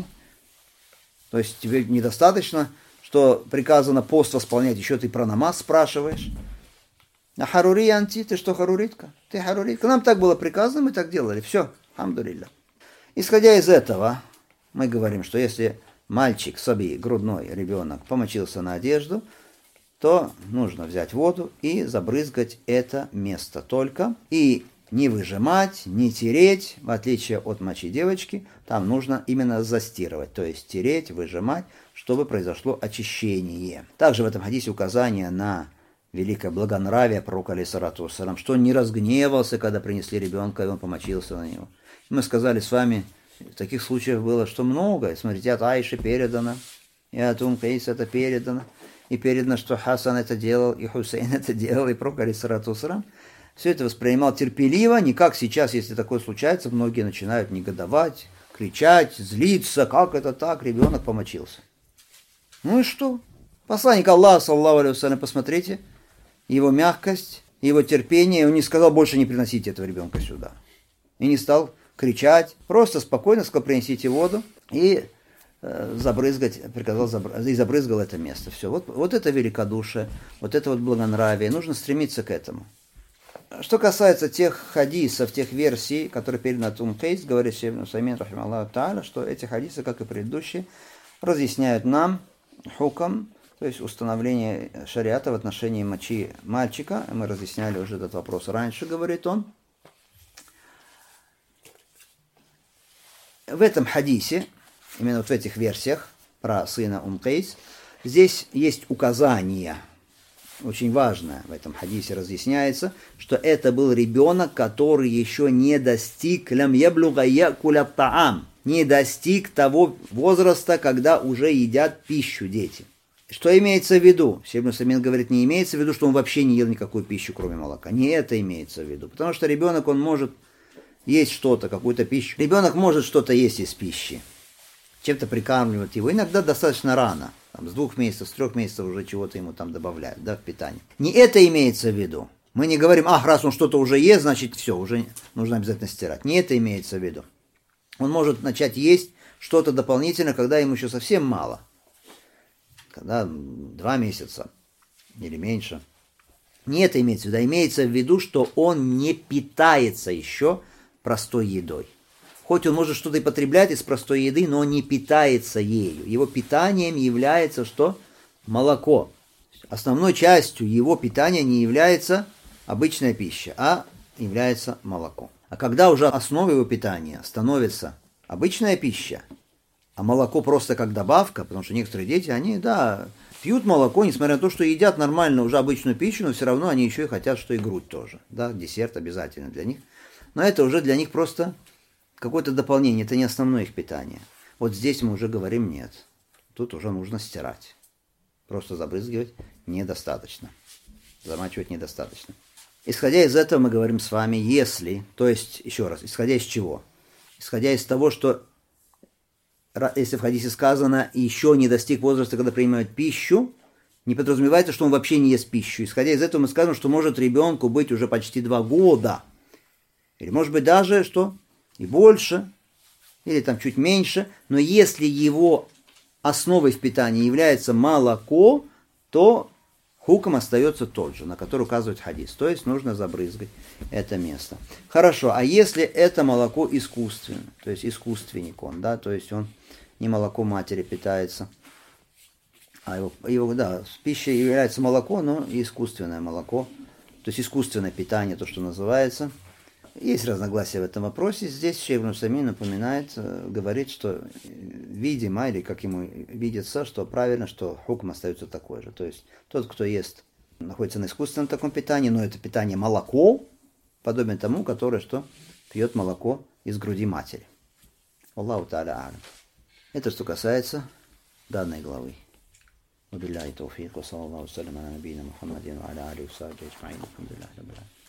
То есть тебе недостаточно, что приказано пост восполнять, еще ты про намаз спрашиваешь. А харури анти, ты что, харуритка? Ты харуритка. Нам так было приказано, мы так делали. Все, хамдулилля. Исходя из этого, мы говорим, что если мальчик, саби, грудной ребенок, помочился на одежду, то нужно взять воду и забрызгать это место только. И не выжимать, не тереть, в отличие от мочи девочки, там нужно именно застирывать, то есть тереть, выжимать, чтобы произошло очищение. Также в этом хадисе указание на великое благонравие пророка алейхиссалату вассалям, что он не разгневался, когда принесли ребенка, и он помочился на него. Мы сказали с вами, таких случаев было, что много. Смотрите, от Аиши передано, и от Кейс это передано, и передано, что Хасан это делал, и Хусейн это делал, и пророк алейхиссалату вассалям все это воспринимал терпеливо, не как сейчас, если такое случается, многие начинают негодовать, кричать, злиться, как это так, ребенок помочился. Ну и что? Посланник Аллаха, саллаллаху алейхи вассалям, посмотрите, его мягкость, его терпение, он не сказал больше не приносите этого ребенка сюда. И не стал кричать, просто спокойно сказал, принесите воду и забрызгать, приказал и забрызгал это место. Все, вот это великодушие, вот это вот благонравие, нужно стремиться к этому. Что касается тех хадисов, тех версий, которые переданы от Кейс, говорит шейх Мусамин, рахимахуллаху тааля, что эти хадисы, как и предыдущие, разъясняют нам хукам, то есть установление шариата в отношении мочи мальчика. Мы разъясняли уже этот вопрос раньше, говорит он. В этом хадисе, именно вот в этих версиях про сына Кейс, здесь есть указания. Очень важно в этом хадисе разъясняется, что это был ребенок, который еще не достиг не достиг того возраста, когда уже едят пищу дети. Что имеется в виду? Шейх Мусамин говорит, не имеется в виду, что он вообще не ел никакую пищу, кроме молока. Не это имеется в виду. Потому что ребенок, он может есть что-то, какую-то пищу. Ребенок может что-то есть из пищи. Чем-то прикармливать его. Иногда достаточно рано. Там, с 2 месяцев, с 3 месяцев уже чего-то ему там добавляют, да, в питание. Не это имеется в виду. Мы не говорим, раз он что-то уже ест, значит все, уже нужно обязательно стирать. Не это имеется в виду. Он может начать есть что-то дополнительно, когда ему еще совсем мало. Когда 2 месяца или меньше. Не это имеется в виду. А имеется в виду, что он не питается еще простой едой. Хоть он может что-то и потреблять из простой еды, но он не питается ею. Его питанием является что? Молоко. Основной частью его питания не является обычная пища, а является молоко. А когда уже основой его питания становится обычная пища, а молоко просто как добавка, потому что некоторые дети, они, пьют молоко, несмотря на то, что едят нормально уже обычную пищу, но все равно они еще и хотят, что и грудь тоже. Да, десерт обязательно для них. Но это уже для них просто какое-то дополнение, это не основное их питание. Вот здесь мы уже говорим нет. Тут уже нужно стирать. Просто забрызгивать недостаточно. Замачивать недостаточно. Исходя из этого мы говорим с вами, если, то есть, еще раз, исходя из чего? Исходя из того, что, если в хадисе сказано, еще не достиг возраста, когда принимают пищу, не подразумевается, что он вообще не ест пищу. Исходя из этого мы скажем, что может ребенку быть уже почти 2 года. Или может быть даже, что и больше, или там чуть меньше. Но если его основой в питании является молоко, то хукм остается тот же, на который указывает хадис. То есть нужно забрызгать это место. Хорошо, а если это молоко искусственное, то есть искусственник он, да, то есть он не молоко матери питается, а его пищей является молоко, но и искусственное молоко, то есть искусственное питание, то, что называется. Есть разногласия в этом вопросе. Здесь шейх ибн Усаймин напоминает, говорит, что видимо, или как ему видится, что правильно, что хукм остается такой же. То есть тот, кто ест, находится на искусственном таком питании, но это питание молоко, подобен тому, который что пьет молоко из груди матери. Аллаху та'аля алям. Это что касается данной главы. وبالله التوفيق وصلى الله وسلم على نبينا محمد وعلى آله وصحبه أجمعين الحمد لله رب العالمين.